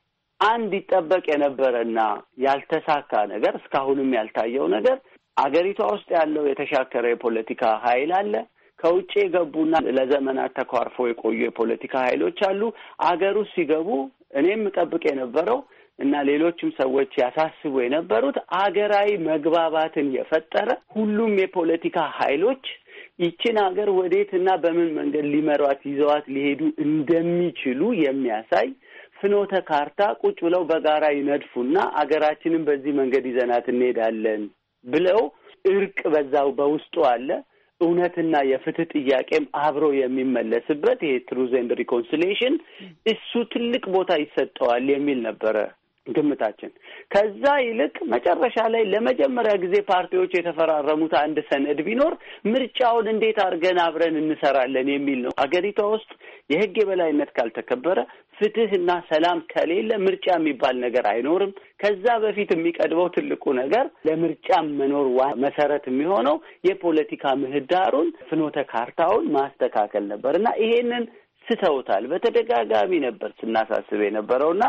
አንድ ይጠበቅ የነበረና ያልተሳካ ነገር እስካሁንም ያልታየው ነገር አገሪቷ ውስጥ ያለው የተሻከረ የፖለቲካ ኃይል አለ። ከውጭ የገቡና ለዘመናት ተኳርፎ የቆዩ የፖለቲካ ኃይሎች አሉ። አገር ውስጥ ሲገቡ እኔም ጠብቅ የነበረው እና ሌሎችም ሰዎች ያሳስቡ የነበሩት አገራዊ መግባባትን የፈጠረ ሁሉም የፖለቲካ ኃይሎች ይችን ሀገር ወዴትና በምን መንገድ ሊመሯት ይዘዋት ሊሄዱ እንደሚችሉ የሚያሳይ ፍኖተ ካርታ ቁጭ ብለው በጋራ ይነድፉና አገራችንን በዚህ መንገድ ይዘናት እንሄዳለን ብለው እርቅ በዛው በውስጡ አለ። እውነትና የፍትህ ጥያቄም አብሮ የሚመለስበት ይሄ ትሩዝ ኤንድ ሪኮንሲሊዬሽን እሱ ትልቅ ቦታ ይሰጠዋል የሚል ነበረ ግምታችን። ከዛ ይልቅ መጨረሻ ላይ ለመጀመሪያ ጊዜ ፓርቲዎች የተፈራረሙት አንድ ሰነድ ቢኖር ምርጫውን እንዴት አድርገን አብረን እንሰራለን የሚል ነው። አገሪቷ ውስጥ የህግ የበላይነት ካልተከበረ ፍትህና ሰላም ከሌለ ምርጫ የሚባል ነገር አይኖርም። ከዛ በፊት የሚቀድመው ትልቁ ነገር ለምርጫ መኖር መሰረት የሚሆነው የፖለቲካ ምህዳሩን ፍኖተ ካርታውን ማስተካከል ነበርና ይሄንን ስተውታል። በተደጋጋሚ ነበር ስናሳስብ የነበረውና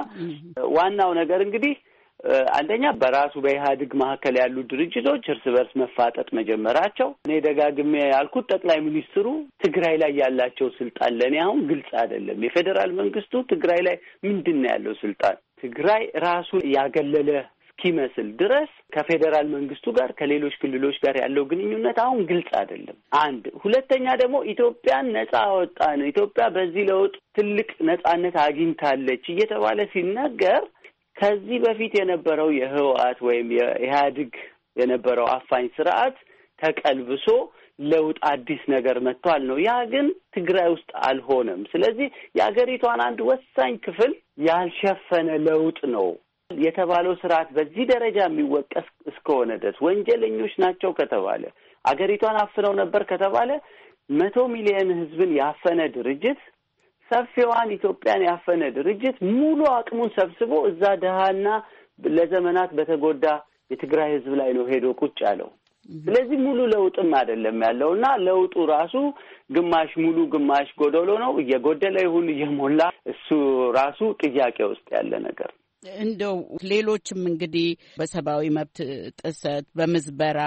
ዋናው ነገር እንግዲህ አንደኛ በራሱ በኢህአዴግ መካከል ያሉ ድርጅቶች እርስ በርስ መፋጠጥ መጀመራቸው። እኔ ደጋግሜ ያልኩት ጠቅላይ ሚኒስትሩ ትግራይ ላይ ያላቸው ስልጣን ለእኔ አሁን ግልጽ አይደለም። የፌዴራል መንግስቱ ትግራይ ላይ ምንድን ነው ያለው ስልጣን? ትግራይ ራሱን ያገለለ እስኪመስል ድረስ ከፌዴራል መንግስቱ ጋር ከሌሎች ክልሎች ጋር ያለው ግንኙነት አሁን ግልጽ አይደለም። አንድ ሁለተኛ ደግሞ ኢትዮጵያን ነጻ አወጣን፣ ኢትዮጵያ በዚህ ለውጥ ትልቅ ነጻነት አግኝታለች እየተባለ ሲነገር ከዚህ በፊት የነበረው የህወሓት ወይም የኢህአዴግ የነበረው አፋኝ ስርዓት ተቀልብሶ ለውጥ አዲስ ነገር መጥቷል ነው። ያ ግን ትግራይ ውስጥ አልሆነም። ስለዚህ የአገሪቷን አንድ ወሳኝ ክፍል ያልሸፈነ ለውጥ ነው የተባለው ስርዓት በዚህ ደረጃ የሚወቀስ እስከሆነ ድረስ ወንጀለኞች ናቸው ከተባለ አገሪቷን አፍነው ነበር ከተባለ 100 ሚሊዮን ህዝብን ያፈነ ድርጅት ሰፊዋን ኢትዮጵያን ያፈነ ድርጅት ሙሉ አቅሙን ሰብስቦ እዛ ደሃና ለዘመናት በተጎዳ የትግራይ ህዝብ ላይ ነው ሄዶ ቁጭ ያለው። ስለዚህ ሙሉ ለውጥም አይደለም ያለውና ለውጡ ራሱ ግማሽ ሙሉ ግማሽ ጎደሎ ነው። እየጎደለ ይሁን እየሞላ እሱ ራሱ ጥያቄ ውስጥ ያለ ነገር። እንደው ሌሎችም እንግዲህ በሰብአዊ መብት ጥሰት በምዝበራ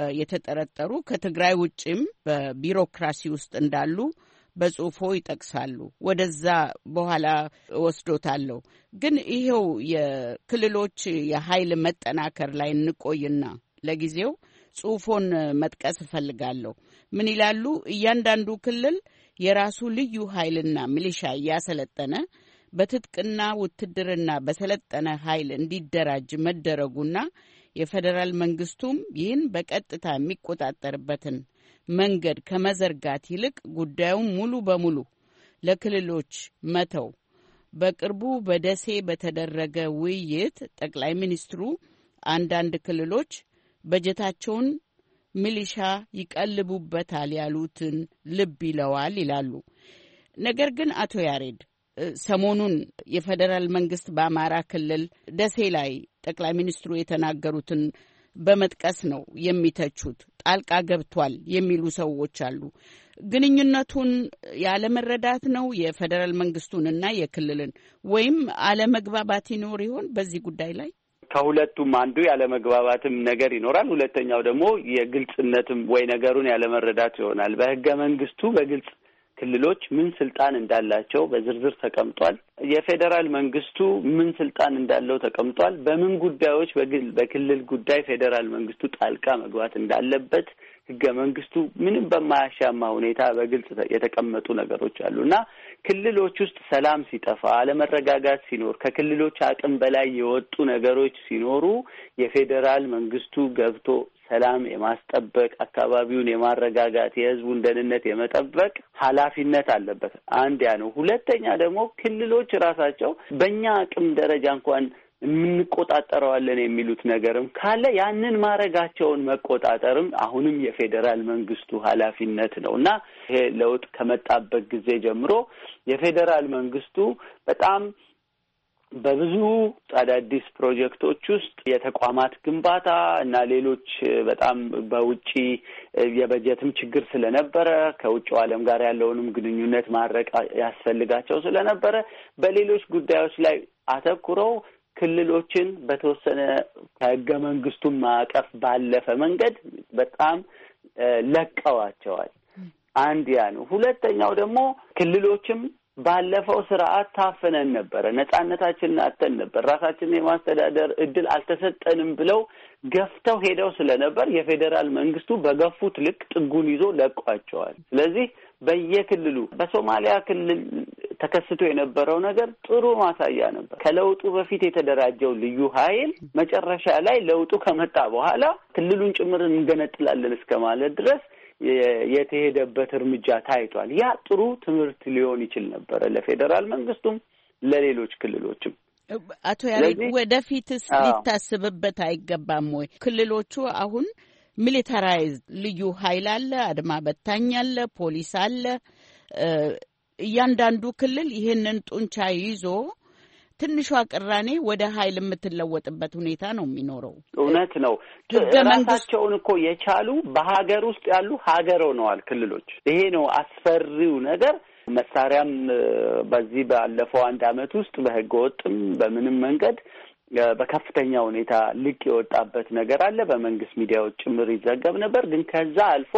የተጠረጠሩ ከትግራይ ውጭም በቢሮክራሲ ውስጥ እንዳሉ በጽሁፎ ይጠቅሳሉ። ወደዛ በኋላ ወስዶታለሁ። ግን ይሄው የክልሎች የኃይል መጠናከር ላይ እንቆይና ለጊዜው ጽሁፎን መጥቀስ እፈልጋለሁ። ምን ይላሉ? እያንዳንዱ ክልል የራሱ ልዩ ኃይልና ሚሊሻ እያሰለጠነ በትጥቅና ውትድርና በሰለጠነ ኃይል እንዲደራጅ መደረጉና የፌዴራል መንግስቱም ይህን በቀጥታ የሚቆጣጠርበትን መንገድ ከመዘርጋት ይልቅ ጉዳዩን ሙሉ በሙሉ ለክልሎች መተው። በቅርቡ በደሴ በተደረገ ውይይት ጠቅላይ ሚኒስትሩ አንዳንድ ክልሎች በጀታቸውን ሚሊሻ ይቀልቡበታል ያሉትን ልብ ይለዋል ይላሉ። ነገር ግን አቶ ያሬድ ሰሞኑን የፌዴራል መንግስት በአማራ ክልል ደሴ ላይ ጠቅላይ ሚኒስትሩ የተናገሩትን በመጥቀስ ነው የሚተቹት። ጣልቃ ገብቷል የሚሉ ሰዎች አሉ። ግንኙነቱን ያለመረዳት ነው የፌዴራል መንግስቱንና የክልልን ወይም አለመግባባት ይኖር ይሆን በዚህ ጉዳይ ላይ? ከሁለቱም አንዱ ያለመግባባትም ነገር ይኖራል። ሁለተኛው ደግሞ የግልጽነትም ወይ ነገሩን ያለመረዳት ይሆናል። በህገ መንግስቱ በግልጽ ክልሎች ምን ስልጣን እንዳላቸው በዝርዝር ተቀምጧል። የፌዴራል መንግስቱ ምን ስልጣን እንዳለው ተቀምጧል። በምን ጉዳዮች በክልል ጉዳይ ፌዴራል መንግስቱ ጣልቃ መግባት እንዳለበት ህገ መንግስቱ ምንም በማያሻማ ሁኔታ በግልጽ የተቀመጡ ነገሮች አሉና ክልሎች ውስጥ ሰላም ሲጠፋ፣ አለመረጋጋት ሲኖር፣ ከክልሎች አቅም በላይ የወጡ ነገሮች ሲኖሩ የፌዴራል መንግስቱ ገብቶ ሰላም የማስጠበቅ፣ አካባቢውን የማረጋጋት፣ የህዝቡን ደህንነት የመጠበቅ ኃላፊነት አለበት። አንድ ያ ነው። ሁለተኛ ደግሞ ክልሎች ራሳቸው በእኛ አቅም ደረጃ እንኳን እንቆጣጠረዋለን የሚሉት ነገርም ካለ ያንን ማረጋቸውን መቆጣጠርም አሁንም የፌዴራል መንግስቱ ኃላፊነት ነውና ይሄ ለውጥ ከመጣበት ጊዜ ጀምሮ የፌዴራል መንግስቱ በጣም በብዙ አዳዲስ ፕሮጀክቶች ውስጥ የተቋማት ግንባታ እና ሌሎች በጣም በውጪ የበጀትም ችግር ስለነበረ ከውጭው ዓለም ጋር ያለውንም ግንኙነት ማድረግ ያስፈልጋቸው ስለነበረ በሌሎች ጉዳዮች ላይ አተኩረው ክልሎችን በተወሰነ ከህገ መንግስቱ ማዕቀፍ ባለፈ መንገድ በጣም ለቀዋቸዋል። አንድ ያ ነው። ሁለተኛው ደግሞ ክልሎችም ባለፈው ስርዓት ታፈነን ነበረ፣ ነጻነታችንን አጥተን ነበር፣ ራሳችንን የማስተዳደር እድል አልተሰጠንም ብለው ገፍተው ሄደው ስለነበር የፌዴራል መንግስቱ በገፉት ልክ ጥጉን ይዞ ለቋቸዋል። ስለዚህ በየክልሉ በሶማሊያ ክልል ተከስቶ የነበረው ነገር ጥሩ ማሳያ ነበር። ከለውጡ በፊት የተደራጀው ልዩ ኃይል መጨረሻ ላይ ለውጡ ከመጣ በኋላ ክልሉን ጭምር እንገነጥላለን እስከ ማለት ድረስ የተሄደበት እርምጃ ታይቷል። ያ ጥሩ ትምህርት ሊሆን ይችል ነበረ ለፌዴራል መንግስቱም ለሌሎች ክልሎችም። አቶ ያሬድ ወደፊትስ ሊታስብበት አይገባም ወይ? ክልሎቹ አሁን ሚሊታራይዝ ልዩ ኃይል አለ፣ አድማ በታኝ አለ፣ ፖሊስ አለ። እያንዳንዱ ክልል ይህንን ጡንቻ ይዞ ትንሿ ቅራኔ ወደ ኃይል የምትለወጥበት ሁኔታ ነው የሚኖረው። እውነት ነው። ራሳቸውን እኮ የቻሉ በሀገር ውስጥ ያሉ ሀገር ሆነዋል ክልሎች። ይሄ ነው አስፈሪው ነገር። መሳሪያም በዚህ ባለፈው 1 አመት ውስጥ በህገ ወጥም በምንም መንገድ በከፍተኛ ሁኔታ ልቅ የወጣበት ነገር አለ። በመንግስት ሚዲያዎች ጭምር ይዘገብ ነበር። ግን ከዛ አልፎ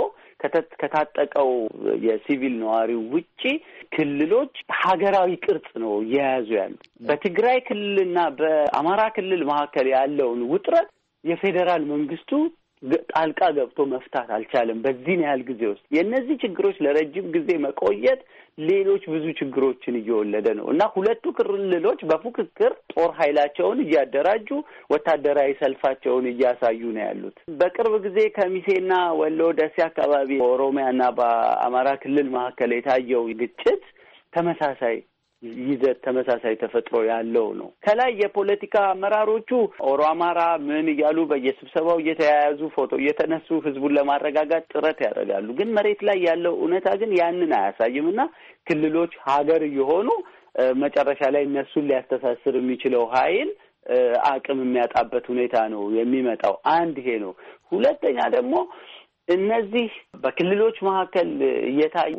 ከታጠቀው የሲቪል ነዋሪው ውጪ ክልሎች ሀገራዊ ቅርጽ ነው እየያዙ ያሉ። በትግራይ ክልልና በአማራ ክልል መካከል ያለውን ውጥረት የፌዴራል መንግስቱ ጣልቃ ገብቶ መፍታት አልቻለም። በዚህ ያህል ጊዜ ውስጥ የእነዚህ ችግሮች ለረጅም ጊዜ መቆየት ሌሎች ብዙ ችግሮችን እየወለደ ነው እና ሁለቱ ክልሎች በፉክክር ጦር ኃይላቸውን እያደራጁ ወታደራዊ ሰልፋቸውን እያሳዩ ነው ያሉት። በቅርብ ጊዜ ከሚሴና ወሎ ደሴ አካባቢ በኦሮሚያና በአማራ ክልል መካከል የታየው ግጭት ተመሳሳይ ይዘት ተመሳሳይ ተፈጥሮ ያለው ነው። ከላይ የፖለቲካ አመራሮቹ ኦሮ አማራ ምን እያሉ በየስብሰባው እየተያያዙ ፎቶ እየተነሱ ህዝቡን ለማረጋጋት ጥረት ያደርጋሉ። ግን መሬት ላይ ያለው እውነታ ግን ያንን አያሳይምና ክልሎች ሀገር እየሆኑ መጨረሻ ላይ እነሱን ሊያስተሳስር የሚችለው ኃይል አቅም የሚያጣበት ሁኔታ ነው የሚመጣው። አንድ ይሄ ነው። ሁለተኛ ደግሞ እነዚህ በክልሎች መካከል እየታዩ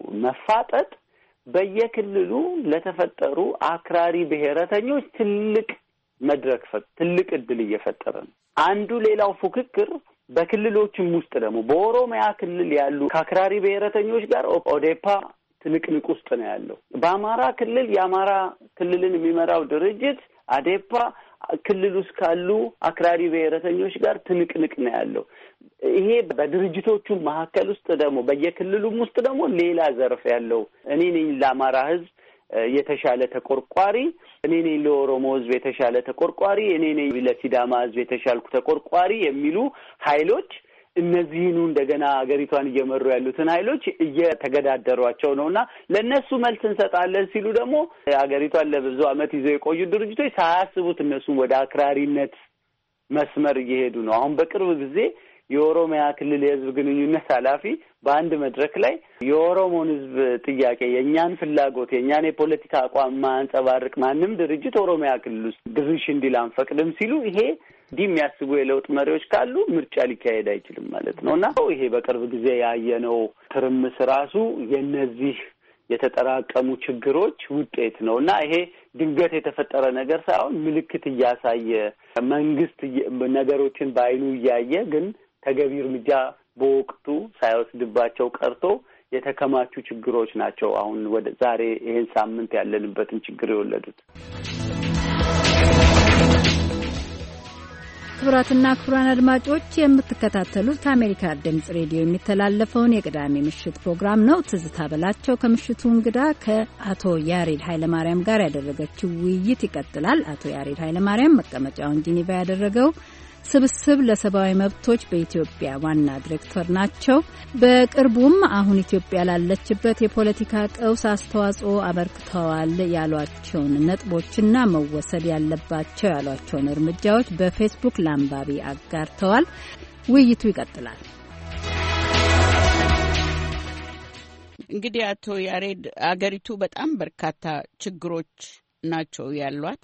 መፋጠጥ በየክልሉ ለተፈጠሩ አክራሪ ብሔረተኞች ትልቅ መድረክ ትልቅ እድል እየፈጠረ ነው። አንዱ ሌላው ፉክክር በክልሎችም ውስጥ ደግሞ በኦሮሚያ ክልል ያሉ ከአክራሪ ብሔረተኞች ጋር ኦዴፓ ትንቅንቅ ውስጥ ነው ያለው። በአማራ ክልል የአማራ ክልልን የሚመራው ድርጅት አዴፓ ክልል ውስጥ ካሉ አክራሪ ብሔረተኞች ጋር ትንቅንቅ ነው ያለው። ይሄ በድርጅቶቹ መካከል ውስጥ ደግሞ በየክልሉም ውስጥ ደግሞ ሌላ ዘርፍ ያለው እኔ ነኝ ለአማራ ህዝብ የተሻለ ተቆርቋሪ፣ እኔ ነኝ ለኦሮሞ ህዝብ የተሻለ ተቆርቋሪ፣ እኔ ነኝ ለሲዳማ ህዝብ የተሻልኩ ተቆርቋሪ የሚሉ ኃይሎች እነዚህኑ እንደገና ሀገሪቷን እየመሩ ያሉትን ኃይሎች እየተገዳደሯቸው ነውና ለነሱ መልስ እንሰጣለን ሲሉ ደግሞ ሀገሪቷን ለብዙ አመት ይዘው የቆዩ ድርጅቶች ሳያስቡት እነሱም ወደ አክራሪነት መስመር እየሄዱ ነው። አሁን በቅርብ ጊዜ የኦሮሚያ ክልል የህዝብ ግንኙነት ኃላፊ በአንድ መድረክ ላይ የኦሮሞን ህዝብ ጥያቄ የኛን ፍላጎት የኛን የፖለቲካ አቋም ማንጸባርቅ ማንም ድርጅት ኦሮሚያ ክልል ውስጥ ድርሽ እንዲል አንፈቅድም ሲሉ ይሄ እንዲህ የሚያስቡ የለውጥ መሪዎች ካሉ ምርጫ ሊካሄድ አይችልም ማለት ነው እና ይሄ በቅርብ ጊዜ ያየነው ትርምስ ራሱ የነዚህ የተጠራቀሙ ችግሮች ውጤት ነው እና ይሄ ድንገት የተፈጠረ ነገር ሳይሆን ምልክት እያሳየ መንግስት ነገሮችን በአይኑ እያየ ግን ተገቢ እርምጃ በወቅቱ ሳይወስድባቸው ቀርቶ የተከማቹ ችግሮች ናቸው አሁን ወደ ዛሬ ይሄን ሳምንት ያለንበትን ችግር የወለዱት። ክቡራትና ክቡራን አድማጮች የምትከታተሉት ከአሜሪካ ድምጽ ሬዲዮ የሚተላለፈውን የቅዳሜ ምሽት ፕሮግራም ነው። ትዝታ በላቸው ከምሽቱ እንግዳ ከአቶ ያሬድ ኃይለማርያም ጋር ያደረገችው ውይይት ይቀጥላል። አቶ ያሬድ ኃይለማርያም መቀመጫውን ጂኒቫ ያደረገው ስብስብ ለሰብአዊ መብቶች በኢትዮጵያ ዋና ዲሬክተር ናቸው። በቅርቡም አሁን ኢትዮጵያ ላለችበት የፖለቲካ ቀውስ አስተዋጽኦ አበርክተዋል ያሏቸውን ነጥቦችና መወሰድ ያለባቸው ያሏቸውን እርምጃዎች በፌስቡክ ለአንባቢ አጋርተዋል። ውይይቱ ይቀጥላል። እንግዲህ አቶ ያሬድ አገሪቱ በጣም በርካታ ችግሮች ናቸው ያሏት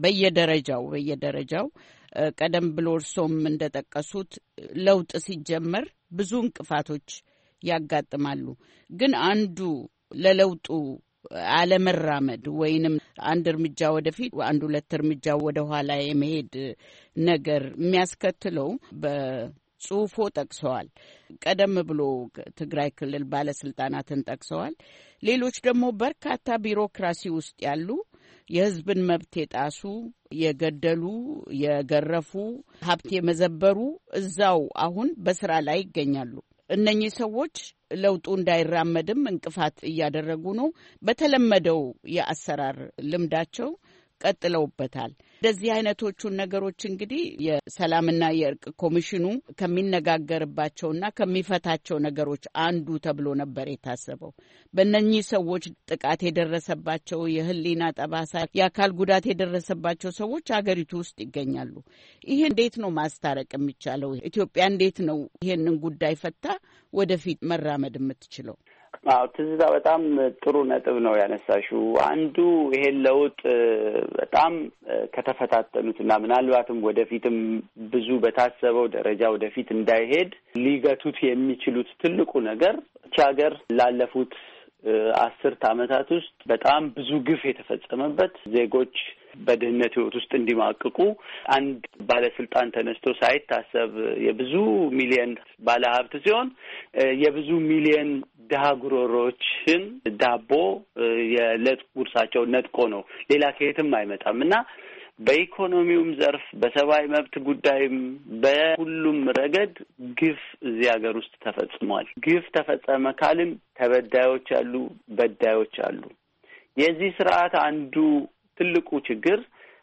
በየደረጃው ቀደም ብሎ እርሶም እንደጠቀሱት ለውጥ ሲጀመር ብዙ እንቅፋቶች ያጋጥማሉ። ግን አንዱ ለለውጡ አለመራመድ ወይንም አንድ እርምጃ ወደፊት አንድ ሁለት እርምጃ ወደ ኋላ የመሄድ ነገር የሚያስከትለው በጽሁፎ ጠቅሰዋል። ቀደም ብሎ ትግራይ ክልል ባለስልጣናትን ጠቅሰዋል። ሌሎች ደግሞ በርካታ ቢሮክራሲ ውስጥ ያሉ የህዝብን መብት የጣሱ፣ የገደሉ፣ የገረፉ፣ ሀብት የመዘበሩ እዛው አሁን በስራ ላይ ይገኛሉ። እነኚህ ሰዎች ለውጡ እንዳይራመድም እንቅፋት እያደረጉ ነው። በተለመደው የአሰራር ልምዳቸው ቀጥለውበታል። እንደዚህ አይነቶቹን ነገሮች እንግዲህ የሰላምና የእርቅ ኮሚሽኑ ከሚነጋገርባቸውና ከሚፈታቸው ነገሮች አንዱ ተብሎ ነበር የታሰበው። በእነኚህ ሰዎች ጥቃት የደረሰባቸው፣ የህሊና ጠባሳ፣ የአካል ጉዳት የደረሰባቸው ሰዎች አገሪቱ ውስጥ ይገኛሉ። ይሄ እንዴት ነው ማስታረቅ የሚቻለው? ኢትዮጵያ እንዴት ነው ይሄንን ጉዳይ ፈታ ወደፊት መራመድ የምትችለው? ትዝታ በጣም ጥሩ ነጥብ ነው ያነሳሽው። አንዱ ይሄን ለውጥ በጣም ከተፈታተኑትና ምናልባትም ወደፊትም ብዙ በታሰበው ደረጃ ወደፊት እንዳይሄድ ሊገቱት የሚችሉት ትልቁ ነገር እቺ ሀገር ላለፉት 10 ዓመታት ውስጥ በጣም ብዙ ግፍ የተፈጸመበት፣ ዜጎች በድህነት ህይወት ውስጥ እንዲማቅቁ አንድ ባለስልጣን ተነስቶ ሳይታሰብ የብዙ ሚሊዮን ባለሀብት ሲሆን የብዙ ሚሊዮን ድሀ ጉሮሮችን ዳቦ የዕለት ጉርሳቸውን ነጥቆ ነው። ሌላ ከየትም አይመጣም እና በኢኮኖሚውም ዘርፍ በሰብአዊ መብት ጉዳይም በሁሉም ረገድ ግፍ እዚህ ሀገር ውስጥ ተፈጽሟል። ግፍ ተፈጸመ ካልን ተበዳዮች አሉ፣ በዳዮች አሉ። የዚህ ስርዓት አንዱ ትልቁ ችግር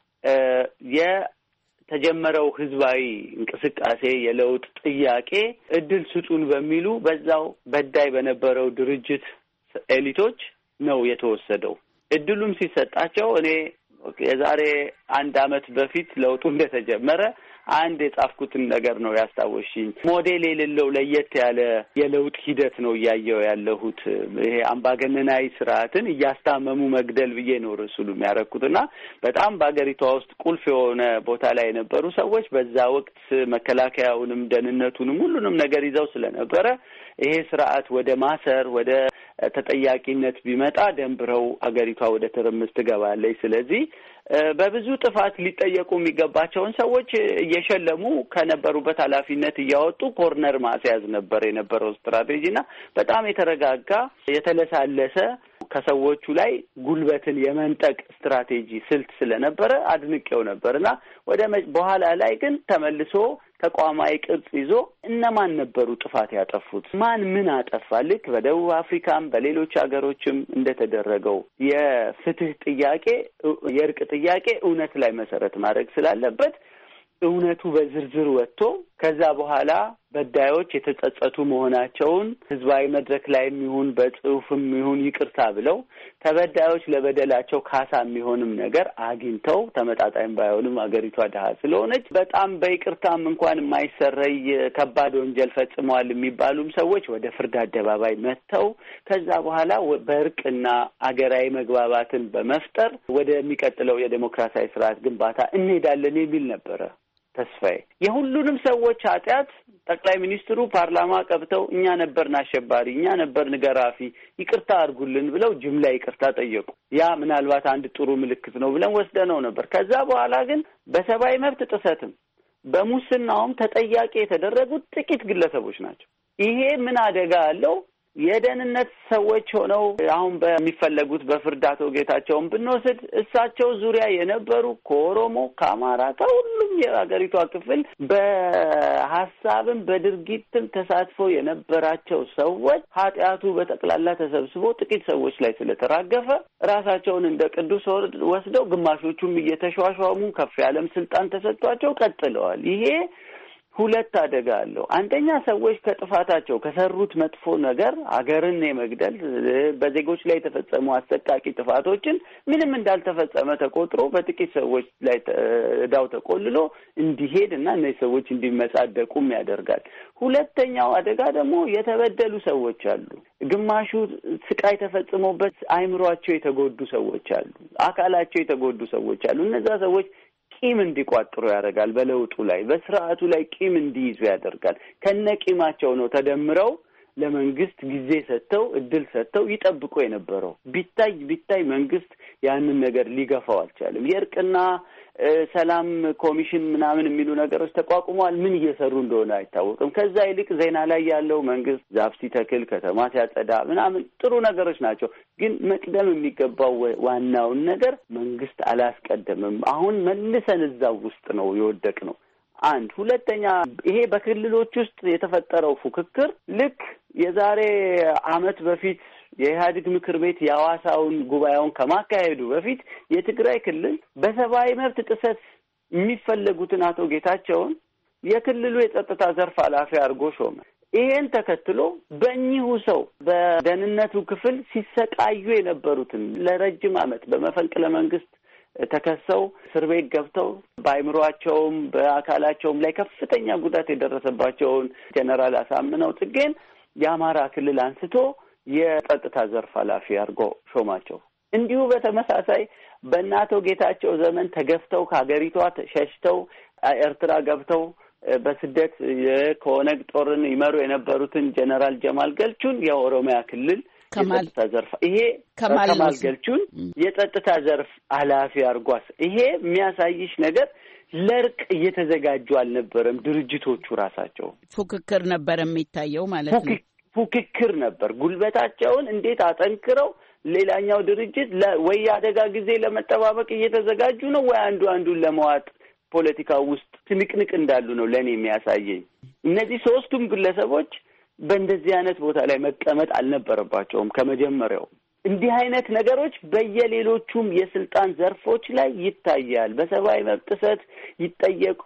የተጀመረው ህዝባዊ እንቅስቃሴ የለውጥ ጥያቄ እድል ስጡን በሚሉ በዛው በዳይ በነበረው ድርጅት ኤሊቶች ነው የተወሰደው። እድሉም ሲሰጣቸው እኔ የዛሬ 1 ዓመት በፊት ለውጡ እንደተጀመረ አንድ የጻፍኩትን ነገር ነው ያስታወሽኝ። ሞዴል የሌለው ለየት ያለ የለውጥ ሂደት ነው እያየው ያለሁት። ይሄ አምባገነናዊ ስርዓትን እያስታመሙ መግደል ብዬ ነው ርዕሱን የሚያረኩትና በጣም በአገሪቷ ውስጥ ቁልፍ የሆነ ቦታ ላይ የነበሩ ሰዎች በዛ ወቅት መከላከያውንም ደህንነቱንም ሁሉንም ነገር ይዘው ስለነበረ ይሄ ስርዓት ወደ ማሰር ወደ ተጠያቂነት ቢመጣ ደንብረው አገሪቷ ወደ ትርምስ ትገባለች። ስለዚህ በብዙ ጥፋት ሊጠየቁ የሚገባቸውን ሰዎች እየሸለሙ ከነበሩበት ኃላፊነት እያወጡ ኮርነር ማስያዝ ነበር የነበረው ስትራቴጂና በጣም የተረጋጋ የተለሳለሰ ከሰዎቹ ላይ ጉልበትን የመንጠቅ ስትራቴጂ ስልት ስለነበረ አድንቄው ነበርና በኋላ ላይ ግን ተመልሶ ተቋማዊ ቅርጽ ይዞ እነማን ነበሩ ጥፋት ያጠፉት? ማን ምን አጠፋ? ልክ በደቡብ አፍሪካም በሌሎች ሀገሮችም እንደተደረገው የፍትህ ጥያቄ የእርቅ ጥያቄ እውነት ላይ መሰረት ማድረግ ስላለበት እውነቱ በዝርዝር ወጥቶ ከዛ በኋላ በዳዮች የተጸጸቱ መሆናቸውን ህዝባዊ መድረክ ላይ የሚሆን በጽሁፍም ይሁን ይቅርታ ብለው ተበዳዮች ለበደላቸው ካሳ የሚሆንም ነገር አግኝተው ተመጣጣኝ ባይሆንም አገሪቷ ድሀ ስለሆነች በጣም በይቅርታም እንኳን የማይሰረይ ከባድ ወንጀል ፈጽመዋል የሚባሉም ሰዎች ወደ ፍርድ አደባባይ መጥተው ከዛ በኋላ በእርቅና አገራዊ መግባባትን በመፍጠር ወደሚቀጥለው የዴሞክራሲያዊ ስርዓት ግንባታ እንሄዳለን የሚል ነበረ ተስፋዬ። የሁሉንም ሰዎች ኃጢአት ጠቅላይ ሚኒስትሩ ፓርላማ ቀብተው እኛ ነበርን አሸባሪ፣ እኛ ነበርን ገራፊ፣ ይቅርታ አድርጉልን ብለው ጅምላ ይቅርታ ጠየቁ። ያ ምናልባት አንድ ጥሩ ምልክት ነው ብለን ወስደነው ነበር። ከዛ በኋላ ግን በሰብአዊ መብት ጥሰትም በሙስናውም ተጠያቂ የተደረጉት ጥቂት ግለሰቦች ናቸው። ይሄ ምን አደጋ አለው? የደህንነት ሰዎች ሆነው አሁን በሚፈለጉት በፍርድ አቶ ጌታቸውን ብንወስድ እሳቸው ዙሪያ የነበሩ ከኦሮሞ፣ ከአማራ፣ ከሁሉም የሀገሪቷ ክፍል በሀሳብም በድርጊትም ተሳትፎ የነበራቸው ሰዎች ኃጢአቱ በጠቅላላ ተሰብስቦ ጥቂት ሰዎች ላይ ስለተራገፈ ራሳቸውን እንደ ቅዱስ ወስደው ግማሾቹም እየተሿሿሙ ከፍ ያለም ስልጣን ተሰጥቷቸው ቀጥለዋል። ይሄ ሁለት አደጋ አለው። አንደኛ ሰዎች ከጥፋታቸው ከሰሩት መጥፎ ነገር አገርን የመግደል በዜጎች ላይ የተፈጸሙ አሰቃቂ ጥፋቶችን ምንም እንዳልተፈጸመ ተቆጥሮ በጥቂት ሰዎች ላይ እዳው ተቆልሎ እንዲሄድ እና እነዚህ ሰዎች እንዲመጻደቁም ያደርጋል። ሁለተኛው አደጋ ደግሞ የተበደሉ ሰዎች አሉ። ግማሹ ስቃይ ተፈጽሞበት አይምሯቸው የተጎዱ ሰዎች አሉ። አካላቸው የተጎዱ ሰዎች አሉ። እነዛ ሰዎች ቂም እንዲቋጥሩ ያደርጋል። በለውጡ ላይ በስርዓቱ ላይ ቂም እንዲይዙ ያደርጋል። ከነቂማቸው ነው ተደምረው ለመንግስት ጊዜ ሰጥተው እድል ሰጥተው ይጠብቁ የነበረው። ቢታይ መንግስት ያንን ነገር ሊገፋው አልቻለም። የእርቅና ሰላም ኮሚሽን ምናምን የሚሉ ነገሮች ተቋቁመዋል። ምን እየሰሩ እንደሆነ አይታወቅም። ከዛ ይልቅ ዜና ላይ ያለው መንግስት ዛፍ ሲተክል፣ ከተማ ሲያጸዳ ምናምን ጥሩ ነገሮች ናቸው። ግን መቅደም የሚገባው ዋናውን ነገር መንግስት አላስቀደምም። አሁን መልሰን እዛው ውስጥ ነው የወደቅነው። አንድ ሁለተኛ ይሄ በክልሎች ውስጥ የተፈጠረው ፉክክር ልክ የዛሬ ዓመት በፊት የኢህአዴግ ምክር ቤት የሐዋሳውን ጉባኤውን ከማካሄዱ በፊት የትግራይ ክልል በሰብአዊ መብት ጥሰት የሚፈለጉትን አቶ ጌታቸውን የክልሉ የጸጥታ ዘርፍ ኃላፊ አድርጎ ሾመ። ይሄን ተከትሎ በእኚሁ ሰው በደህንነቱ ክፍል ሲሰቃዩ የነበሩትን ለረጅም ዓመት በመፈንቅለ መንግስት ተከሰው እስር ቤት ገብተው በአይምሯቸውም በአካላቸውም ላይ ከፍተኛ ጉዳት የደረሰባቸውን ጀነራል አሳምነው ጽጌን የአማራ ክልል አንስቶ የጸጥታ ዘርፍ ኃላፊ አድርጎ ሾማቸው። እንዲሁ በተመሳሳይ በእናቶ ጌታቸው ዘመን ተገፍተው ከሀገሪቷ ሸሽተው ኤርትራ ገብተው በስደት ከኦነግ ጦርን ይመሩ የነበሩትን ጀነራል ጀማል ገልቹን የኦሮሚያ ክልል የጸጥታ ዘርፍ ከማል ገልቹን የጸጥታ ዘርፍ ኃላፊ አድርጓስ። ይሄ የሚያሳይሽ ነገር ለርቅ እየተዘጋጁ አልነበረም። ድርጅቶቹ ራሳቸው ፉክክር ነበር የሚታየው ማለት ነው። ፉክክር ነበር። ጉልበታቸውን እንዴት አጠንክረው ሌላኛው ድርጅት ወይ አደጋ ጊዜ ለመጠባበቅ እየተዘጋጁ ነው ወይ አንዱን ለመዋጥ ፖለቲካ ውስጥ ትንቅንቅ እንዳሉ ነው ለኔ የሚያሳየኝ። እነዚህ ሶስቱም ግለሰቦች በእንደዚህ አይነት ቦታ ላይ መቀመጥ አልነበረባቸውም ከመጀመሪያው። እንዲህ አይነት ነገሮች በየሌሎቹም የስልጣን ዘርፎች ላይ ይታያል። በሰብአዊ መብት ጥሰት ይጠየቁ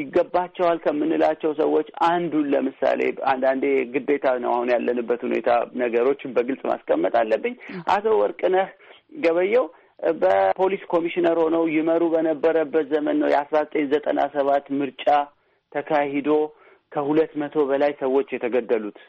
ይገባቸዋል ከምንላቸው ሰዎች አንዱን ለምሳሌ አንዳንዴ ግዴታ ነው አሁን ያለንበት ሁኔታ ነገሮችን በግልጽ ማስቀመጥ አለብኝ። አቶ ወርቅነህ ገበየሁ በፖሊስ ኮሚሽነር ሆነው ይመሩ በነበረበት ዘመን ነው የ1997 ምርጫ ተካሂዶ 200 በላይ ሰዎች የተገደሉት።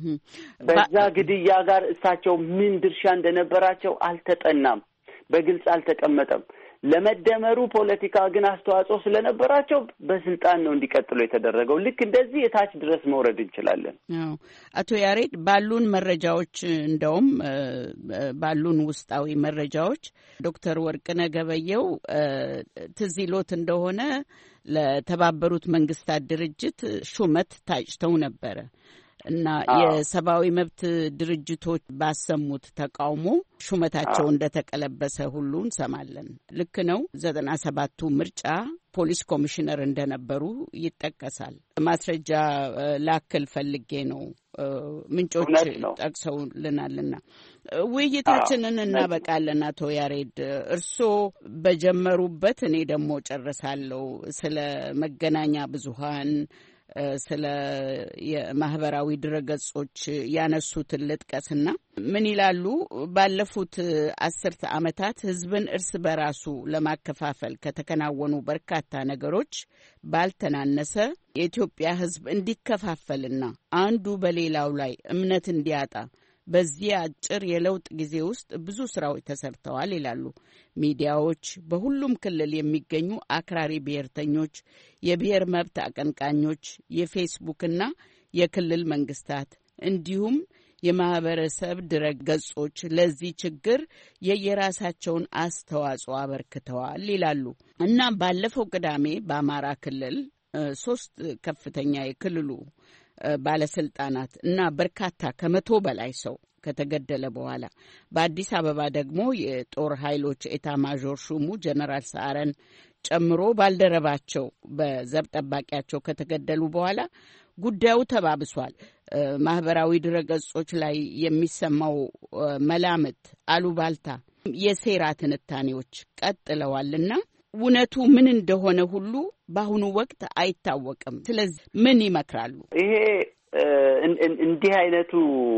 በዛ ግድያ ጋር እሳቸው ምን ድርሻ እንደነበራቸው አልተጠናም፣ በግልጽ አልተቀመጠም። ለመደመሩ ፖለቲካ ግን አስተዋጽኦ ስለነበራቸው በስልጣን ነው እንዲቀጥሉ የተደረገው። ልክ እንደዚህ የታች ድረስ መውረድ እንችላለን። አቶ ያሬድ ባሉን መረጃዎች እንደውም ባሉን ውስጣዊ መረጃዎች ዶክተር ወርቅነህ ገበየሁ ትዝ ይሎት እንደሆነ ለተባበሩት መንግስታት ድርጅት ሹመት ታጭተው ነበረ እና የሰብአዊ መብት ድርጅቶች ባሰሙት ተቃውሞ ሹመታቸው እንደተቀለበሰ ሁሉ እንሰማለን። ልክ ነው። 97ቱ ምርጫ ፖሊስ ኮሚሽነር እንደነበሩ ይጠቀሳል። ማስረጃ ላክል ፈልጌ ነው፣ ምንጮች ጠቅሰውልናልና ውይይታችንን እናበቃለን። አቶ ያሬድ እርስዎ በጀመሩበት እኔ ደግሞ ጨርሳለሁ። ስለ መገናኛ ብዙሃን ስለ የማህበራዊ ድረገጾች ያነሱትን ልጥቀስና ምን ይላሉ? ባለፉት 10 ዓመታት ህዝብን እርስ በራሱ ለማከፋፈል ከተከናወኑ በርካታ ነገሮች ባልተናነሰ የኢትዮጵያ ህዝብ እንዲከፋፈልና አንዱ በሌላው ላይ እምነት እንዲያጣ በዚህ አጭር የለውጥ ጊዜ ውስጥ ብዙ ስራዎች ተሰርተዋል ይላሉ። ሚዲያዎች፣ በሁሉም ክልል የሚገኙ አክራሪ ብሔርተኞች፣ የብሔር መብት አቀንቃኞች፣ የፌስቡክና የክልል መንግስታት እንዲሁም የማህበረሰብ ድረገጾች ለዚህ ችግር የየራሳቸውን አስተዋጽኦ አበርክተዋል ይላሉ እና ባለፈው ቅዳሜ በአማራ ክልል 3 ከፍተኛ የክልሉ ባለስልጣናት እና በርካታ ከመቶ በላይ ሰው ከተገደለ በኋላ በአዲስ አበባ ደግሞ የጦር ኃይሎች ኤታ ማዦር ሹሙ ጀነራል ሰዓረን ጨምሮ ባልደረባቸው በዘብ ጠባቂያቸው ከተገደሉ በኋላ ጉዳዩ ተባብሷል። ማህበራዊ ድረገጾች ላይ የሚሰማው መላምት፣ አሉባልታ፣ የሴራ ትንታኔዎች ቀጥለዋልና እውነቱ ምን እንደሆነ ሁሉ በአሁኑ ወቅት አይታወቅም። ስለዚህ ምን ይመክራሉ? ይሄ እንዲህ አይነቱ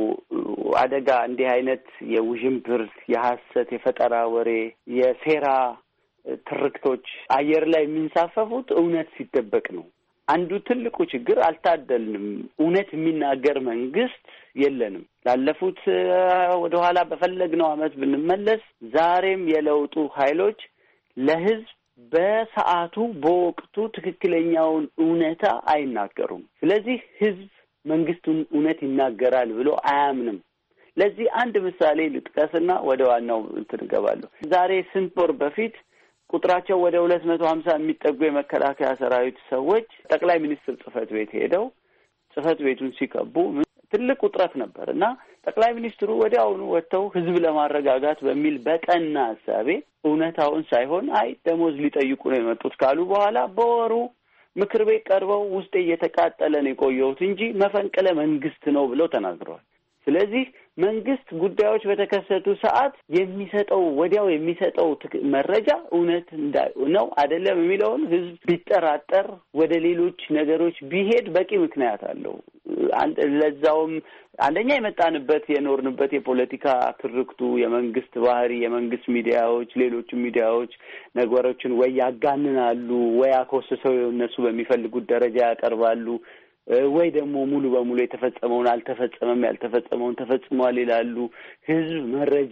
አደጋ፣ እንዲህ አይነት የውዥንብር፣ የሐሰት፣ የፈጠራ ወሬ፣ የሴራ ትርክቶች አየር ላይ የሚንሳፈፉት እውነት ሲደበቅ ነው። አንዱ ትልቁ ችግር አልታደልንም። እውነት የሚናገር መንግስት የለንም። ላለፉት ወደኋላ በፈለግነው ዓመት ብንመለስ ዛሬም የለውጡ ኃይሎች ለህዝብ በሰዓቱ በወቅቱ ትክክለኛውን እውነታ አይናገሩም። ስለዚህ ህዝብ መንግስቱን እውነት ይናገራል ብሎ አያምንም። ለዚህ አንድ ምሳሌ ልጥቀስና ወደ ዋናው እንትን እገባለሁ። ዛሬ ስንት ወር በፊት ቁጥራቸው ወደ 250 የሚጠጉ የመከላከያ ሰራዊት ሰዎች ጠቅላይ ሚኒስትር ጽህፈት ቤት ሄደው ጽህፈት ቤቱን ሲከቡ ትልቅ ውጥረት ነበር እና ጠቅላይ ሚኒስትሩ ወዲያውኑ ወጥተው ህዝብ ለማረጋጋት በሚል በቀና ሐሳቤ እውነታውን ሳይሆን አይ ደሞዝ ሊጠይቁ ነው የመጡት ካሉ በኋላ በወሩ ምክር ቤት ቀርበው ውስጤ እየተቃጠለ ነው የቆየሁት እንጂ መፈንቅለ መንግስት ነው ብለው ተናግረዋል። ስለዚህ መንግስት ጉዳዮች በተከሰቱ ሰዓት የሚሰጠው ወዲያው የሚሰጠው መረጃ እውነት ነው አይደለም የሚለውን ህዝብ ቢጠራጠር ወደ ሌሎች ነገሮች ቢሄድ በቂ ምክንያት አለው። ለዛውም አንደኛ የመጣንበት የኖርንበት የፖለቲካ ትርክቱ፣ የመንግስት ባህሪ፣ የመንግስት ሚዲያዎች፣ ሌሎች ሚዲያዎች ነገሮችን ወይ ያጋንናሉ ወይ አኮስሰው እነሱ በሚፈልጉት ደረጃ ያቀርባሉ ወይ ደግሞ ሙሉ በሙሉ የተፈጸመውን አልተፈጸመም፣ ያልተፈጸመውን ተፈጽሟል ይላሉ። ህዝብ መረጃ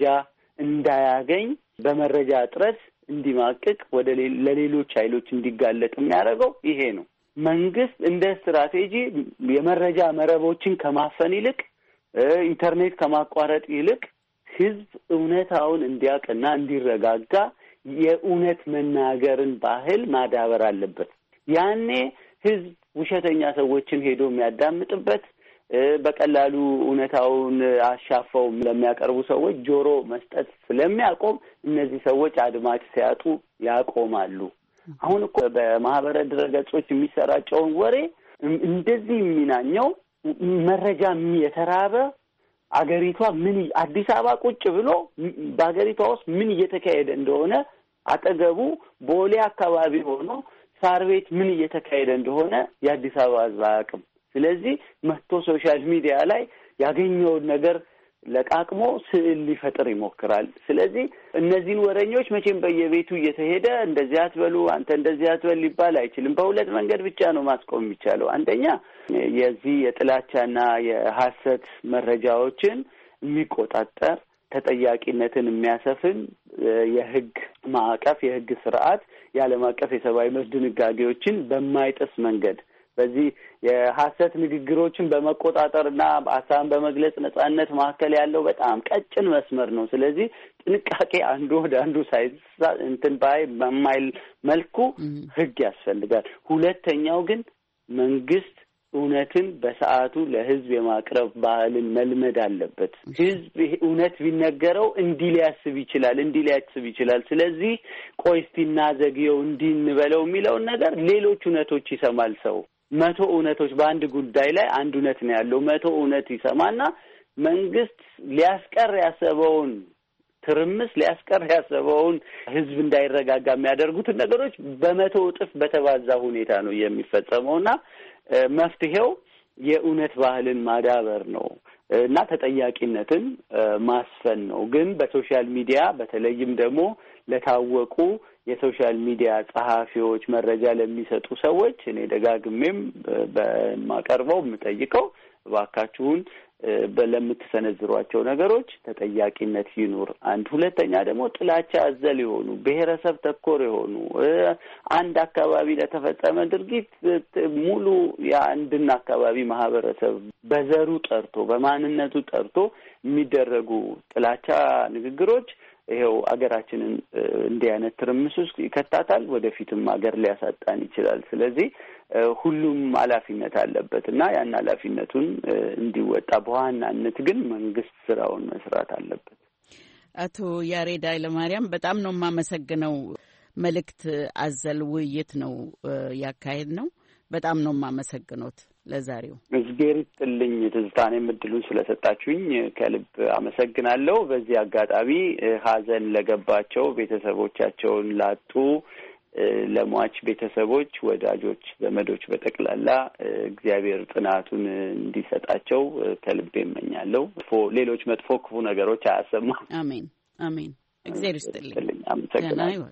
እንዳያገኝ በመረጃ እጥረት እንዲማቅቅ ለሌሎች ኃይሎች እንዲጋለጥ የሚያደርገው ይሄ ነው። መንግስት እንደ ስትራቴጂ የመረጃ መረቦችን ከማፈን ይልቅ ኢንተርኔት ከማቋረጥ ይልቅ ህዝብ እውነታውን እንዲያውቅና እንዲረጋጋ የእውነት መናገርን ባህል ማዳበር አለበት። ያኔ ህዝብ ውሸተኛ ሰዎችን ሄዶ የሚያዳምጥበት በቀላሉ እውነታውን አሻፈው ለሚያቀርቡ ሰዎች ጆሮ መስጠት ስለሚያቆም እነዚህ ሰዎች አድማጭ ሲያጡ ያቆማሉ። አሁን እኮ በማህበረ ድረገጾች የሚሰራጨውን ወሬ እንደዚህ የሚናኘው መረጃ የተራበ አገሪቷ ምን አዲስ አበባ ቁጭ ብሎ በአገሪቷ ውስጥ ምን እየተካሄደ እንደሆነ አጠገቡ ቦሌ አካባቢ ሆኖ ሳር ቤት ምን እየተካሄደ እንደሆነ የአዲስ አበባ ህዝብ አያውቅም። ስለዚህ መጥቶ ሶሻል ሚዲያ ላይ ያገኘውን ነገር ለቃቅሞ ስዕል ሊፈጥር ይሞክራል። ስለዚህ እነዚህን ወረኞች መቼም በየቤቱ እየተሄደ እንደዚህ አትበሉ፣ አንተ እንደዚህ አትበል ሊባል አይችልም። በሁለት መንገድ ብቻ ነው ማስቆም የሚቻለው። አንደኛ የዚህ የጥላቻና የሐሰት መረጃዎችን የሚቆጣጠር ተጠያቂነትን የሚያሰፍን የህግ ማዕቀፍ፣ የህግ ስርዓት፣ የዓለም አቀፍ የሰብአዊ መብት ድንጋጌዎችን በማይጥስ መንገድ በዚህ የሐሰት ንግግሮችን በመቆጣጠርና ሀሳብን በመግለጽ ነጻነት መካከል ያለው በጣም ቀጭን መስመር ነው። ስለዚህ ጥንቃቄ አንዱ ወደ አንዱ በማይል መልኩ ህግ ያስፈልጋል። ሁለተኛው ግን መንግስት እውነትን በሰዓቱ ለህዝብ የማቅረብ ባህልን መልመድ አለበት። ህዝብ እውነት ቢነገረው እንዲህ ሊያስብ ይችላል። ስለዚህ ቆይ እስቲ እናዘግየው እንዲህ እንበለው የሚለውን ነገር ሌሎች እውነቶች ይሰማል ሰው። 100 እውነቶች በአንድ ጉዳይ ላይ አንድ እውነት ነው ያለው። 100 እውነት ይሰማና መንግስት ሊያስቀር ያሰበውን ትርምስ ሊያስቀር ያሰበውን ህዝብ እንዳይረጋጋ የሚያደርጉትን ነገሮች በ100 እጥፍ በተባዛ ሁኔታ ነው የሚፈጸመውና መፍትሄው የእውነት ባህልን ማዳበር ነው እና ተጠያቂነትን ማስፈን ነው። ግን በሶሻል ሚዲያ በተለይም ደግሞ ለታወቁ የሶሻል ሚዲያ ጸሐፊዎች፣ መረጃ ለሚሰጡ ሰዎች እኔ ደጋግሜም በማቀርበው የምጠይቀው እባካችሁን ለምትሰነዝሯቸው ነገሮች ተጠያቂነት ይኑር። አንድ ሁለተኛ ደግሞ ጥላቻ አዘል የሆኑ ብሔረሰብ ተኮር የሆኑ አንድ አካባቢ ለተፈጸመ ድርጊት ሙሉ የአንድን አካባቢ ማህበረሰብ በዘሩ ጠርቶ በማንነቱ ጠርቶ የሚደረጉ ጥላቻ ንግግሮች ይሄው አገራችንን እንዲህ አይነት ትርምስ ውስጥ ይከታታል፣ ወደፊትም አገር ሊያሳጣን ይችላል። ስለዚህ ሁሉም ኃላፊነት አለበት እና ያን ኃላፊነቱን እንዲወጣ በዋናነት ግን መንግስት ስራውን መስራት አለበት። አቶ ያሬድ ኃይለማርያም በጣም ነው የማመሰግነው። መልእክት አዘል ውይይት ነው ያካሄድ ነው። በጣም ነው የማመሰግኖት። ለዛሬው እግዚአብሔር ይስጥልኝ። ትዝታኔ እድሉን ስለሰጣችሁኝ ከልብ አመሰግናለሁ። በዚህ አጋጣሚ ሀዘን ለገባቸው ቤተሰቦቻቸውን ላጡ ለሟች ቤተሰቦች፣ ወዳጆች፣ ዘመዶች በጠቅላላ እግዚአብሔር ጽናቱን እንዲሰጣቸው ከልብ እመኛለሁ። ሌሎች መጥፎ ክፉ ነገሮች አያሰማም። አሜን አሜን። እግዚአብሔር ይስጥልኝ። አመሰግናለሁ።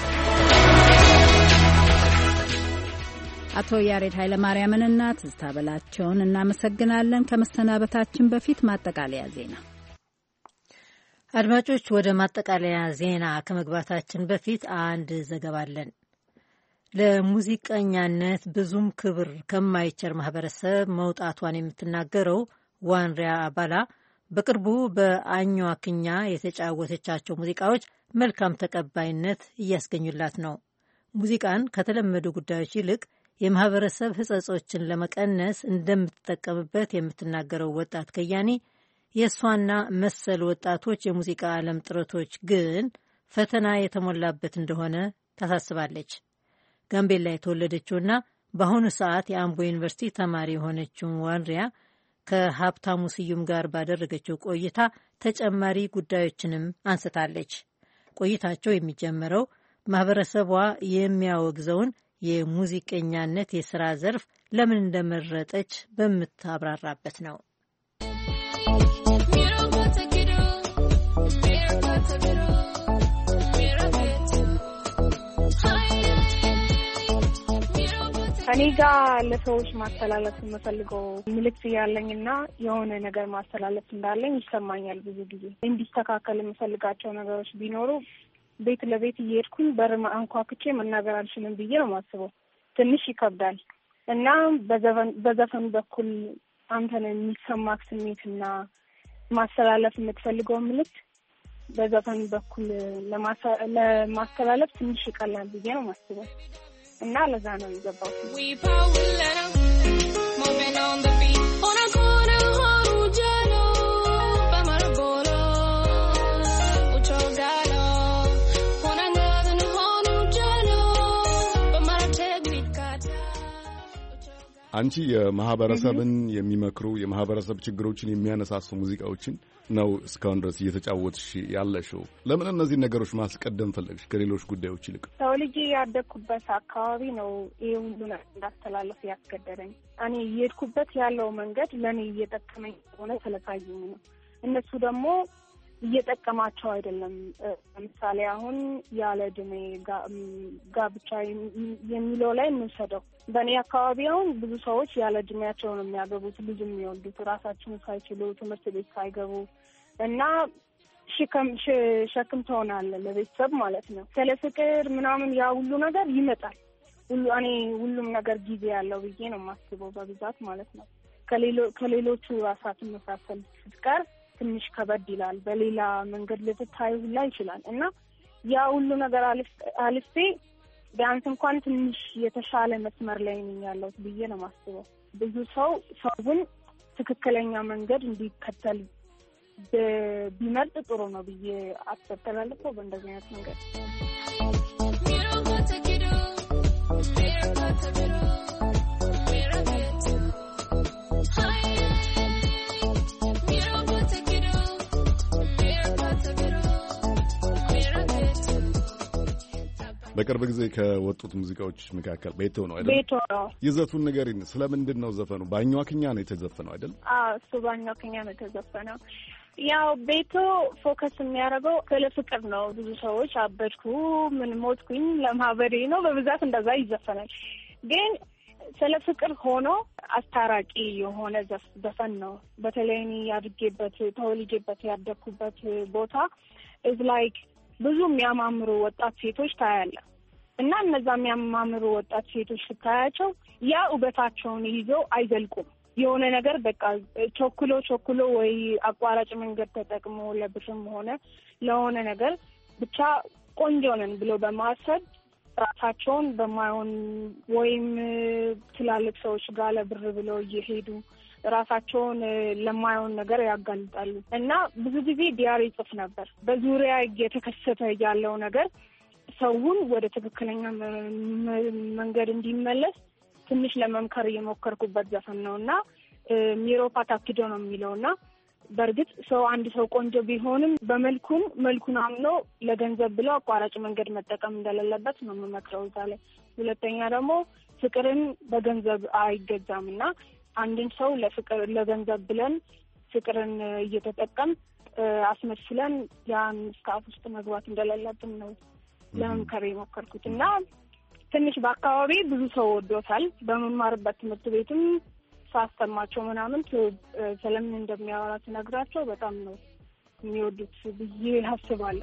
አቶ ያሬድ ኃይለማርያምንና ትዝታ በላቸውን እናመሰግናለን። ከመሰናበታችን በፊት ማጠቃለያ ዜና። አድማጮች፣ ወደ ማጠቃለያ ዜና ከመግባታችን በፊት አንድ ዘገባ አለን። ለሙዚቀኛነት ብዙም ክብር ከማይቸር ማህበረሰብ መውጣቷን የምትናገረው ዋንሪያ አባላ በቅርቡ በአኟክኛ የተጫወተቻቸው ሙዚቃዎች መልካም ተቀባይነት እያስገኙላት ነው። ሙዚቃን ከተለመዱ ጉዳዮች ይልቅ የማህበረሰብ ሕጸጾችን ለመቀነስ እንደምትጠቀምበት የምትናገረው ወጣት ከያኒ የእሷና መሰል ወጣቶች የሙዚቃ ዓለም ጥረቶች ግን ፈተና የተሞላበት እንደሆነ ታሳስባለች። ጋምቤላ የተወለደችውና በአሁኑ ሰዓት የአምቦ ዩኒቨርሲቲ ተማሪ የሆነችውን ዋንሪያ ከሀብታሙ ስዩም ጋር ባደረገችው ቆይታ ተጨማሪ ጉዳዮችንም አንስታለች። ቆይታቸው የሚጀምረው ማህበረሰቧ የሚያወግዘውን የሙዚቀኛነት የሥራ ዘርፍ ለምን እንደመረጠች በምታብራራበት ነው። እኔ ጋር ለሰዎች ማስተላለፍ የምፈልገው ምልክት ያለኝና የሆነ ነገር ማስተላለፍ እንዳለኝ ይሰማኛል። ብዙ ጊዜ እንዲስተካከል የምፈልጋቸው ነገሮች ቢኖሩ ቤት ለቤት እየሄድኩኝ በር አንኳኩቼ መናገር አልችልም ብዬ ነው የማስበው። ትንሽ ይከብዳል እና በዘፈን በኩል አንተን የሚሰማክ ስሜትና ማስተላለፍ የምትፈልገው ምልክት በዘፈን በኩል ለማስተላለፍ ትንሽ ይቀላል ብዬ ነው የማስበው እና ለዛ ነው የገባው። አንቺ የማህበረሰብን የሚመክሩ የማህበረሰብ ችግሮችን የሚያነሳሱ ሙዚቃዎችን ነው እስካሁን ድረስ እየተጫወትሽ ያለሽው። ለምን እነዚህ ነገሮች ማስቀደም ፈለግሽ ከሌሎች ጉዳዮች ይልቅ? ተወልጄ ያደግኩበት አካባቢ ነው ይሄ ሁሉ እንዳስተላለፍ ያስገደደኝ። እኔ እየሄድኩበት ያለው መንገድ ለእኔ እየጠቀመኝ ሆነ ስለታየኝ ነው። እነሱ ደግሞ እየጠቀማቸው አይደለም። ለምሳሌ አሁን ያለ ዕድሜ ጋብቻ የሚለው ላይ እንውሰደው። በእኔ አካባቢ አሁን ብዙ ሰዎች ያለ ዕድሜያቸው ነው የሚያገቡት፣ ልጅ የሚወልዱት ራሳቸውን ሳይችሉ ትምህርት ቤት ሳይገቡ እና ሸክም ትሆናለህ ለቤተሰብ ማለት ነው። ስለ ፍቅር ምናምን ያ ሁሉ ነገር ይመጣል። እኔ ሁሉም ነገር ጊዜ ያለው ብዬ ነው የማስበው በብዛት ማለት ነው። ከሌሎቹ ራሳትን መሳሰል ስትቀር ትንሽ ከበድ ይላል። በሌላ መንገድ ልትታይ ሁላ ይችላል እና ያ ሁሉ ነገር አልፌ ቢያንስ እንኳን ትንሽ የተሻለ መስመር ላይ ነኝ ያለሁት ብዬ ነው የማስበው። ብዙ ሰውን ትክክለኛ መንገድ እንዲከተል ቢመርጥ ጥሩ ነው ብዬ አስተላልፈው በእንደዚህ አይነት መንገድ በቅርብ ጊዜ ከወጡት ሙዚቃዎች መካከል ቤቶ ነው አይደል? ቤቶ ነው። ይዘቱን ንገሪን። ስለምንድን ነው ዘፈኑ? በአኟክኛ ነው የተዘፈነው አይደል? እሱ በአኟክኛ ነው የተዘፈነው። ያው ቤቶ ፎከስ የሚያደርገው ስለ ፍቅር ነው። ብዙ ሰዎች አበድኩ፣ ምን ሞትኩኝ ለማህበሬ ነው በብዛት እንደዛ ይዘፈናል። ግን ስለ ፍቅር ሆኖ አስታራቂ የሆነ ዘፈን ነው። በተለይ እኔ ያድጌበት ተወልጄበት ያደግኩበት ቦታ ኢዝ ላይክ ብዙ የሚያማምሩ ወጣት ሴቶች ታያለ እና እነዛ የሚያማምሩ ወጣት ሴቶች ስታያቸው ያ ውበታቸውን ይዘው አይዘልቁም፣ የሆነ ነገር በቃ ቾክሎ ወይ አቋራጭ መንገድ ተጠቅሞ ለብርም ሆነ ለሆነ ነገር ብቻ ቆንጆ ነን ብሎ በማሰብ ራሳቸውን በማይሆን ወይም ትላልቅ ሰዎች ጋር ለብር ብለው እየሄዱ ራሳቸውን ለማይሆን ነገር ያጋልጣሉ። እና ብዙ ጊዜ ዲያሪ ጽፍ ነበር። በዙሪያ እየተከሰተ ያለው ነገር ሰውን ወደ ትክክለኛ መንገድ እንዲመለስ ትንሽ ለመምከር የሞከርኩበት ዘፈን ነው እና ሚሮፓ ታክዶ ነው የሚለው እና በእርግጥ አንድ ሰው ቆንጆ ቢሆንም መልኩን አምኖ ለገንዘብ ብለው አቋራጭ መንገድ መጠቀም እንደሌለበት ነው የምመክረው እዛ ላይ። ሁለተኛ ደግሞ ፍቅርን በገንዘብ አይገዛም እና አንድን ሰው ለገንዘብ ብለን ፍቅርን እየተጠቀም አስመስለን ያን ስካፍ ውስጥ መግባት እንደሌለብን ነው ለመምከር የሞከርኩት እና ትንሽ በአካባቢ ብዙ ሰው ወዶታል። በመማርበት ትምህርት ቤትም ሳስተማቸው ምናምን ስለምን እንደሚያወራ ስነግራቸው በጣም ነው የሚወዱት ብዬ አስባለሁ።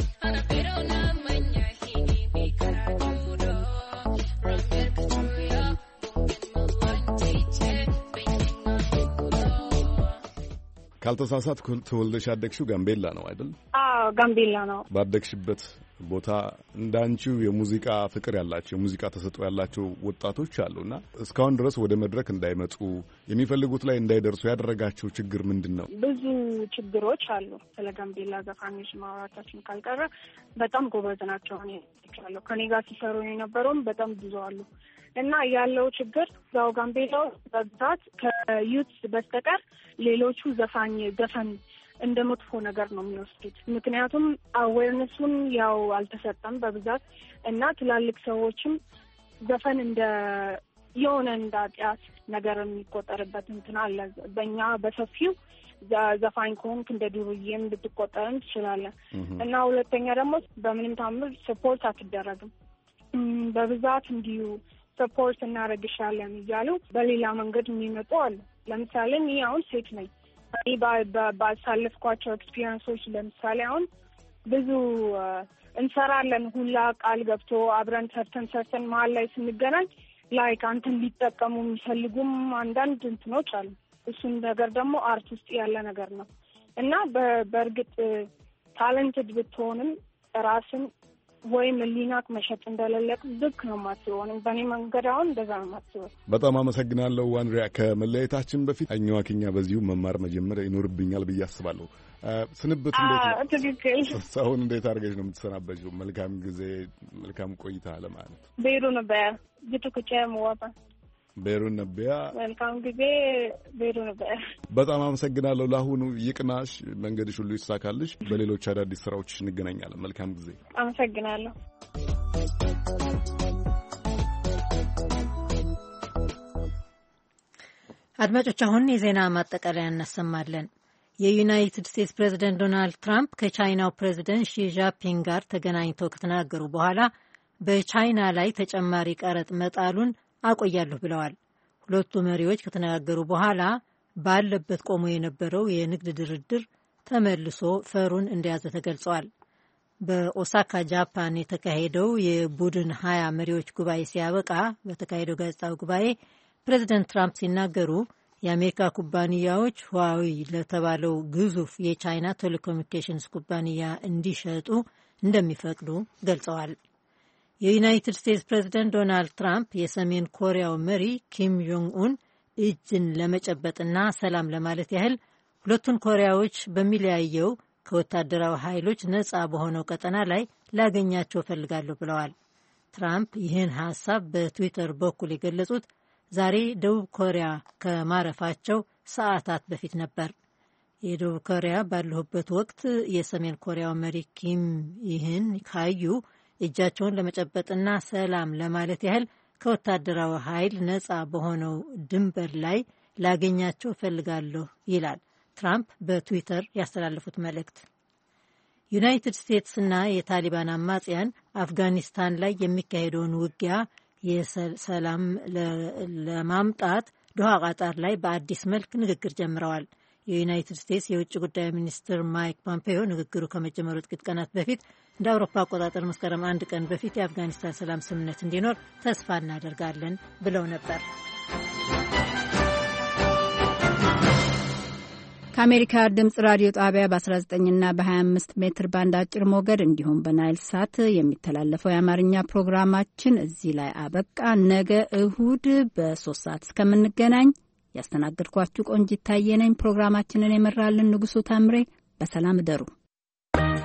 ካልተሳሳት ተወልደሽ ያደግሽው ጋምቤላ ነው አይደል? አዎ ጋምቤላ ነው። ባደግሽበት ቦታ እንዳንቺው የሙዚቃ ፍቅር ያላቸው የሙዚቃ ተሰጥኦ ያላቸው ወጣቶች አሉና እስካሁን ድረስ ወደ መድረክ እንዳይመጡ የሚፈልጉት ላይ እንዳይደርሱ ያደረጋቸው ችግር ምንድን ነው? ብዙ ችግሮች አሉ። ስለ ጋምቤላ ዘፋኞች ማውራታችን ካልቀረ በጣም ጎበዝ ናቸው። ከኔ ጋር ሲሰሩ የነበረውም በጣም ብዙ አሉ እና ያለው ችግር ያው ጋምቤላ በብዛት ከዩት በስተቀር ሌሎቹ ዘፈን እንደ መጥፎ ነገር ነው የሚወስዱት። ምክንያቱም አዌርነሱን ያው አልተሰጠም በብዛት እና ትላልቅ ሰዎችም ዘፈን እንደ የሆነ እንደ ኃጢአት ነገር የሚቆጠርበት እንትን አለ። በእኛ በሰፊው ዘፋኝ ከሆንክ እንደ ዱርዬም ልትቆጠርም ትችላለህ እና ሁለተኛ ደግሞ በምንም ታምር ሰፖርት አትደረግም። በብዛት እንዲሁ ሰፖርት እናደርግሻለን እያሉ በሌላ መንገድ የሚመጡ አሉ። ለምሳሌ እኔ አሁን ሴት ነኝ። ባሳለፍኳቸው ኤክስፒሪየንሶች ለምሳሌ አሁን ብዙ እንሰራለን ሁላ ቃል ገብቶ አብረን ሰርተን መሀል ላይ ስንገናኝ ላይክ አንተን ሊጠቀሙ የሚፈልጉም አንዳንድ እንትኖች አሉ። እሱን ነገር ደግሞ አርት ውስጥ ያለ ነገር ነው እና በእርግጥ ታለንትድ ብትሆንም ራስን ወይም ሊናክ መሸጥ እንደሌለቅ ልክ ነው የማስበው። በእኔ መንገድ አሁን እንደዛ ነው የማስበው። በጣም አመሰግናለሁ ዋንድሪያ። ከመለያየታችን በፊት አኝዋክኛ በዚሁ መማር መጀመር ይኖርብኛል ብዬ አስባለሁ። ስንብት እንዴት ነው? ትክክል። አሁን እንዴት አድርገሽ ነው የምትሰናበችው? መልካም ጊዜ፣ መልካም ቆይታ ለማለት ቤሩ ነበር ጅቱክቻ መዋጣ ቤሩን ነቢያ መልካም ጊዜ ቤሩ ነበር። በጣም አመሰግናለሁ። ለአሁኑ ይቅናሽ፣ መንገድሽ ሁሉ ይሳካልሽ። በሌሎች አዳዲስ ስራዎች እንገናኛለን። መልካም ጊዜ። አመሰግናለሁ። አድማጮች፣ አሁን የዜና ማጠቃለያ እናሰማለን። የዩናይትድ ስቴትስ ፕሬዚደንት ዶናልድ ትራምፕ ከቻይናው ፕሬዚደንት ሺ ጂንፒንግ ጋር ተገናኝተው ከተናገሩ በኋላ በቻይና ላይ ተጨማሪ ቀረጥ መጣሉን አቆያለሁ ብለዋል። ሁለቱ መሪዎች ከተነጋገሩ በኋላ ባለበት ቆሞ የነበረው የንግድ ድርድር ተመልሶ ፈሩን እንደያዘ ተገልጿል። በኦሳካ ጃፓን የተካሄደው የቡድን 20 መሪዎች ጉባኤ ሲያበቃ በተካሄደው ጋዜጣዊ ጉባኤ ፕሬዚደንት ትራምፕ ሲናገሩ የአሜሪካ ኩባንያዎች ህዋዌ ለተባለው ግዙፍ የቻይና ቴሌኮሙኒኬሽንስ ኩባንያ እንዲሸጡ እንደሚፈቅዱ ገልጸዋል። የዩናይትድ ስቴትስ ፕሬዚደንት ዶናልድ ትራምፕ የሰሜን ኮሪያው መሪ ኪም ጆንግ ኡን እጅን ለመጨበጥና ሰላም ለማለት ያህል ሁለቱን ኮሪያዎች በሚለያየው ከወታደራዊ ኃይሎች ነፃ በሆነው ቀጠና ላይ ላገኛቸው እፈልጋለሁ ብለዋል። ትራምፕ ይህን ሀሳብ በትዊተር በኩል የገለጹት ዛሬ ደቡብ ኮሪያ ከማረፋቸው ሰዓታት በፊት ነበር። የደቡብ ኮሪያ ባለሁበት ወቅት የሰሜን ኮሪያው መሪ ኪም ይህን ካዩ እጃቸውን ለመጨበጥና ሰላም ለማለት ያህል ከወታደራዊ ኃይል ነፃ በሆነው ድንበር ላይ ላገኛቸው እፈልጋለሁ ይላል ትራምፕ በትዊተር ያስተላለፉት መልእክት። ዩናይትድ ስቴትስና የታሊባን አማጽያን አፍጋኒስታን ላይ የሚካሄደውን ውጊያ የሰላም ለማምጣት ዶሃ ቃጣር ላይ በአዲስ መልክ ንግግር ጀምረዋል። የዩናይትድ ስቴትስ የውጭ ጉዳይ ሚኒስትር ማይክ ፖምፔዮ ንግግሩ ከመጀመሩ ጥቂት ቀናት በፊት እንደ አውሮፓ አቆጣጠር መስከረም 1 ቀን በፊት የአፍጋኒስታን ሰላም ስምምነት እንዲኖር ተስፋ እናደርጋለን ብለው ነበር። ከአሜሪካ ድምጽ ራዲዮ ጣቢያ በ19ና በ25 ሜትር ባንድ አጭር ሞገድ እንዲሁም በናይል ሳት የሚተላለፈው የአማርኛ ፕሮግራማችን እዚህ ላይ አበቃ። ነገ እሁድ በ3 ሰዓት እስከምንገናኝ ያስተናገድኳችሁ ቆንጂት ታየ ነኝ። ፕሮግራማችንን የመራልን ንጉሱ ታምሬ። በሰላም እደሩ።